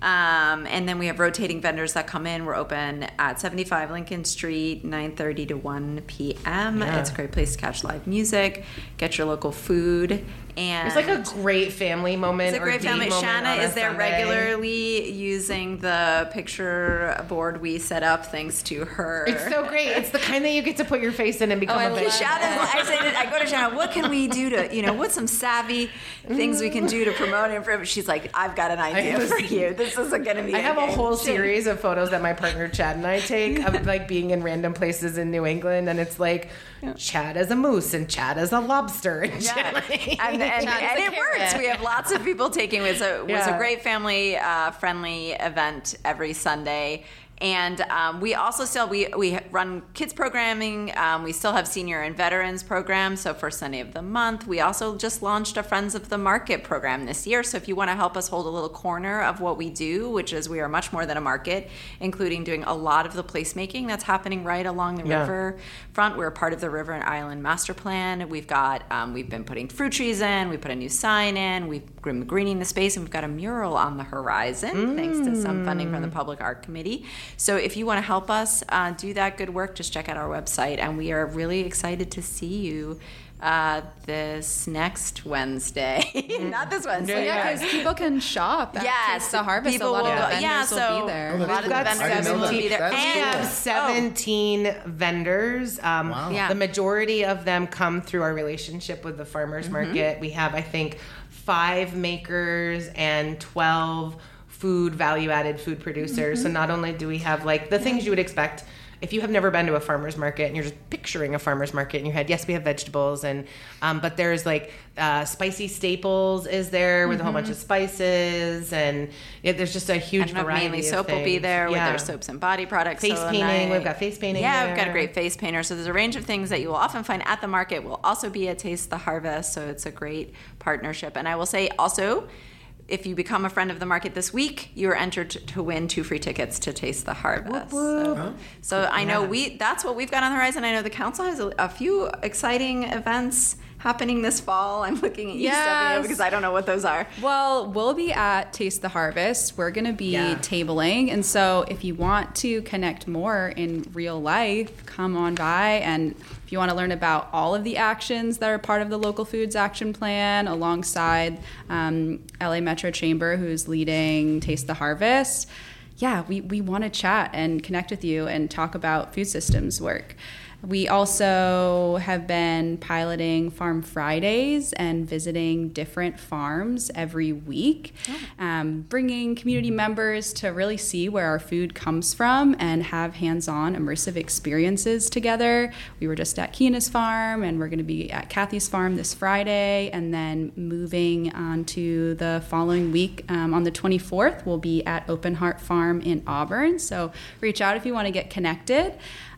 [SPEAKER 3] Um, and then we have rotating vendors that come in. We're open at seventy-five Lincoln Street, nine thirty to one p.m.
[SPEAKER 2] Yeah.
[SPEAKER 3] It's a great place to catch live music, get your local food. And
[SPEAKER 2] It's like a great family moment.
[SPEAKER 3] it's a
[SPEAKER 2] or
[SPEAKER 3] great
[SPEAKER 2] date
[SPEAKER 3] family.
[SPEAKER 2] moment
[SPEAKER 3] Shanna
[SPEAKER 2] on a
[SPEAKER 3] is there
[SPEAKER 2] Sunday.
[SPEAKER 3] regularly using the picture board we set up thanks to her.
[SPEAKER 2] It's so great. It's the kind that you get to put your face in and become
[SPEAKER 4] Oh, I
[SPEAKER 2] a
[SPEAKER 4] love
[SPEAKER 2] big.
[SPEAKER 3] Shanna's, I, said, I go to Shanna, what can we do to, you know, what's some savvy things we can do to promote it? For, she's like, I've got an idea
[SPEAKER 2] I was-
[SPEAKER 3] for you. This isn't going to be
[SPEAKER 2] I have a
[SPEAKER 3] game
[SPEAKER 2] whole
[SPEAKER 3] changer."
[SPEAKER 2] series of photos that my partner Chad and I take of like being in random places in New England, and it's like Chad as a moose and Chad as a lobster. And
[SPEAKER 3] Yeah.
[SPEAKER 2] Chad, like-
[SPEAKER 3] and, and,
[SPEAKER 2] Chad as
[SPEAKER 3] and
[SPEAKER 2] a
[SPEAKER 3] it works.
[SPEAKER 2] carrot.
[SPEAKER 3] We have lots of people taking it. Was a, was
[SPEAKER 2] Yeah.
[SPEAKER 3] a great family uh, friendly event every Sunday. And um, we also still we we run kids programming. Um, we still have senior and veterans programs. So first Sunday of the month, we also just launched a Friends of the Market program this year. So if you want to help us hold a little corner of what we do, which is we are much more than a market, including doing a lot of the placemaking that's happening right along the
[SPEAKER 2] Yeah.
[SPEAKER 3] river front. We're a part of the River and Island Master Plan. We've got um, we've been putting fruit trees in. We put a new sign in. We've been greening the space, and we've got a mural on the horizon thanks to some funding from the Public Art Committee. So if you want to help us uh, do that good work, just check out our website, and we are really excited to see you uh, this next Wednesday. Not this Wednesday.
[SPEAKER 4] Yeah,
[SPEAKER 3] but-
[SPEAKER 4] because people can shop at
[SPEAKER 3] Yes,
[SPEAKER 4] Taste the Harvest.
[SPEAKER 3] people
[SPEAKER 4] a lot
[SPEAKER 3] will
[SPEAKER 4] of
[SPEAKER 3] go-
[SPEAKER 4] vendors
[SPEAKER 3] yeah,
[SPEAKER 4] will
[SPEAKER 3] so
[SPEAKER 4] be there.
[SPEAKER 7] Oh,
[SPEAKER 3] a
[SPEAKER 7] that's
[SPEAKER 3] lot of
[SPEAKER 7] cool.
[SPEAKER 3] the vendors
[SPEAKER 7] I didn't know
[SPEAKER 3] will
[SPEAKER 7] that.
[SPEAKER 3] be there.
[SPEAKER 7] That's
[SPEAKER 2] We
[SPEAKER 3] And-
[SPEAKER 2] have
[SPEAKER 7] cool.
[SPEAKER 2] seventeen vendors. Um,
[SPEAKER 7] Wow.
[SPEAKER 3] Yeah.
[SPEAKER 2] The majority of them come through our relationship with the farmers
[SPEAKER 3] Mm-hmm.
[SPEAKER 2] market. We have, I think, five makers and twelve food value-added food producers.
[SPEAKER 3] Mm-hmm.
[SPEAKER 2] So not only do we have like the things you would expect if you have never been to a farmer's market and you're just picturing a farmer's market in your head. Yes, we have vegetables, and um, but there's like uh, spicy staples is there with a whole bunch of spices, and yeah, there's just a huge
[SPEAKER 3] I don't know,
[SPEAKER 2] variety.
[SPEAKER 3] mainly
[SPEAKER 2] of
[SPEAKER 3] soap will be
[SPEAKER 2] things.
[SPEAKER 3] there with
[SPEAKER 2] Yeah.
[SPEAKER 3] their soaps and body products.
[SPEAKER 2] Face
[SPEAKER 3] So
[SPEAKER 2] painting,
[SPEAKER 3] then I-
[SPEAKER 2] we've got face painting
[SPEAKER 3] Yeah, we've got a
[SPEAKER 2] there.
[SPEAKER 3] great face painter. So there's a range of things that you will often find at the market will also be at Taste the Harvest. So it's a great partnership. And I will say also, if you become a friend of the market this week, you are entered to, to win two free tickets to Taste the Harvest. So, so I know we that's what we've got on the horizon. I know the council has a, a few exciting events happening this fall. I'm looking at you, Stephanie,
[SPEAKER 4] Yes.
[SPEAKER 3] because I don't know what those are.
[SPEAKER 4] Well, we'll be at Taste the Harvest. We're going to be
[SPEAKER 2] Yeah.
[SPEAKER 4] tabling. And so if you want to connect more in real life, come on by. And if you want to learn about all of the actions that are part of the Local Foods Action Plan alongside um, L A Metro Chamber, who's leading Taste the Harvest, yeah, we, we want to chat and connect with you and talk about food systems work. We also have been piloting Farm Fridays and visiting different farms every week, um, bringing community members to really see where our food comes from and have hands-on immersive experiences together. We were just at Keena's farm, and we're going to be at Kathy's farm this Friday, and then moving on to the following week um, on the twenty-fourth, we'll be at Open Heart Farm in Auburn. So reach out if you want to get connected.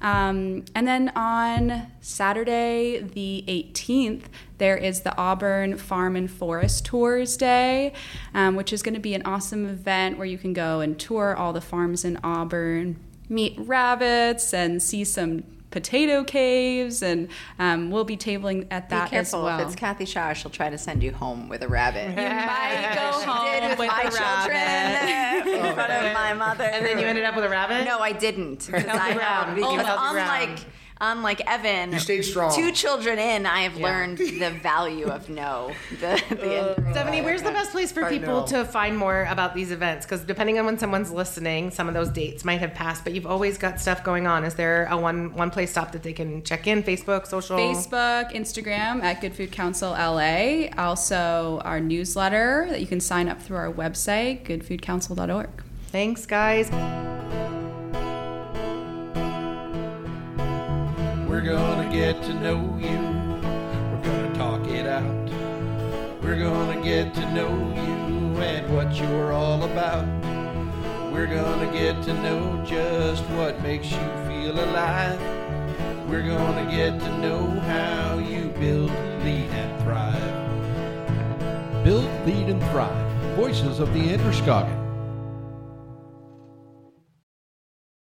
[SPEAKER 4] Um, and then on Saturday, the eighteenth, there is the Auburn Farm and Forest Tours Day, um, which is going to be an awesome event where you can go and tour all the farms in Auburn, meet rabbits, and see some potato caves, and um, we'll be tabling at that
[SPEAKER 3] Be careful
[SPEAKER 4] as well.
[SPEAKER 3] if it's Kathy Shaw, she'll try to send you home with a rabbit. You might go
[SPEAKER 2] She
[SPEAKER 3] home
[SPEAKER 2] did
[SPEAKER 3] with,
[SPEAKER 2] with
[SPEAKER 3] my
[SPEAKER 2] a rabbit.
[SPEAKER 3] children in front of my mother.
[SPEAKER 2] And then you ended up with a rabbit?
[SPEAKER 3] No, I didn't. Because I
[SPEAKER 2] Kelsey Brown.
[SPEAKER 3] have, because
[SPEAKER 2] Oh, Kelsey
[SPEAKER 3] unlike
[SPEAKER 2] Brown.
[SPEAKER 3] Unlike Evan,
[SPEAKER 7] You stayed strong.
[SPEAKER 3] Two children in, I have learned the value of no. The, the
[SPEAKER 2] Uh, Stephanie, where's the best place for
[SPEAKER 7] I
[SPEAKER 2] people
[SPEAKER 7] know.
[SPEAKER 2] to find more about these events? Because depending on when someone's listening, some of those dates might have passed, but you've always got stuff going on. Is there a one one place stop that they can check in? Facebook, social?
[SPEAKER 4] Facebook, Instagram at Good Food Council L A. Also, our newsletter that you can sign up through our website, good food council dot org.
[SPEAKER 2] Thanks, guys.
[SPEAKER 1] We're gonna get to know you. We're gonna talk it out. We're gonna get to know you and what you're all about. We're gonna get to know just what makes you feel alive. We're gonna get to know how you build, lead, and thrive.
[SPEAKER 8] Build, Lead, and Thrive. Voices of the Androscoggin.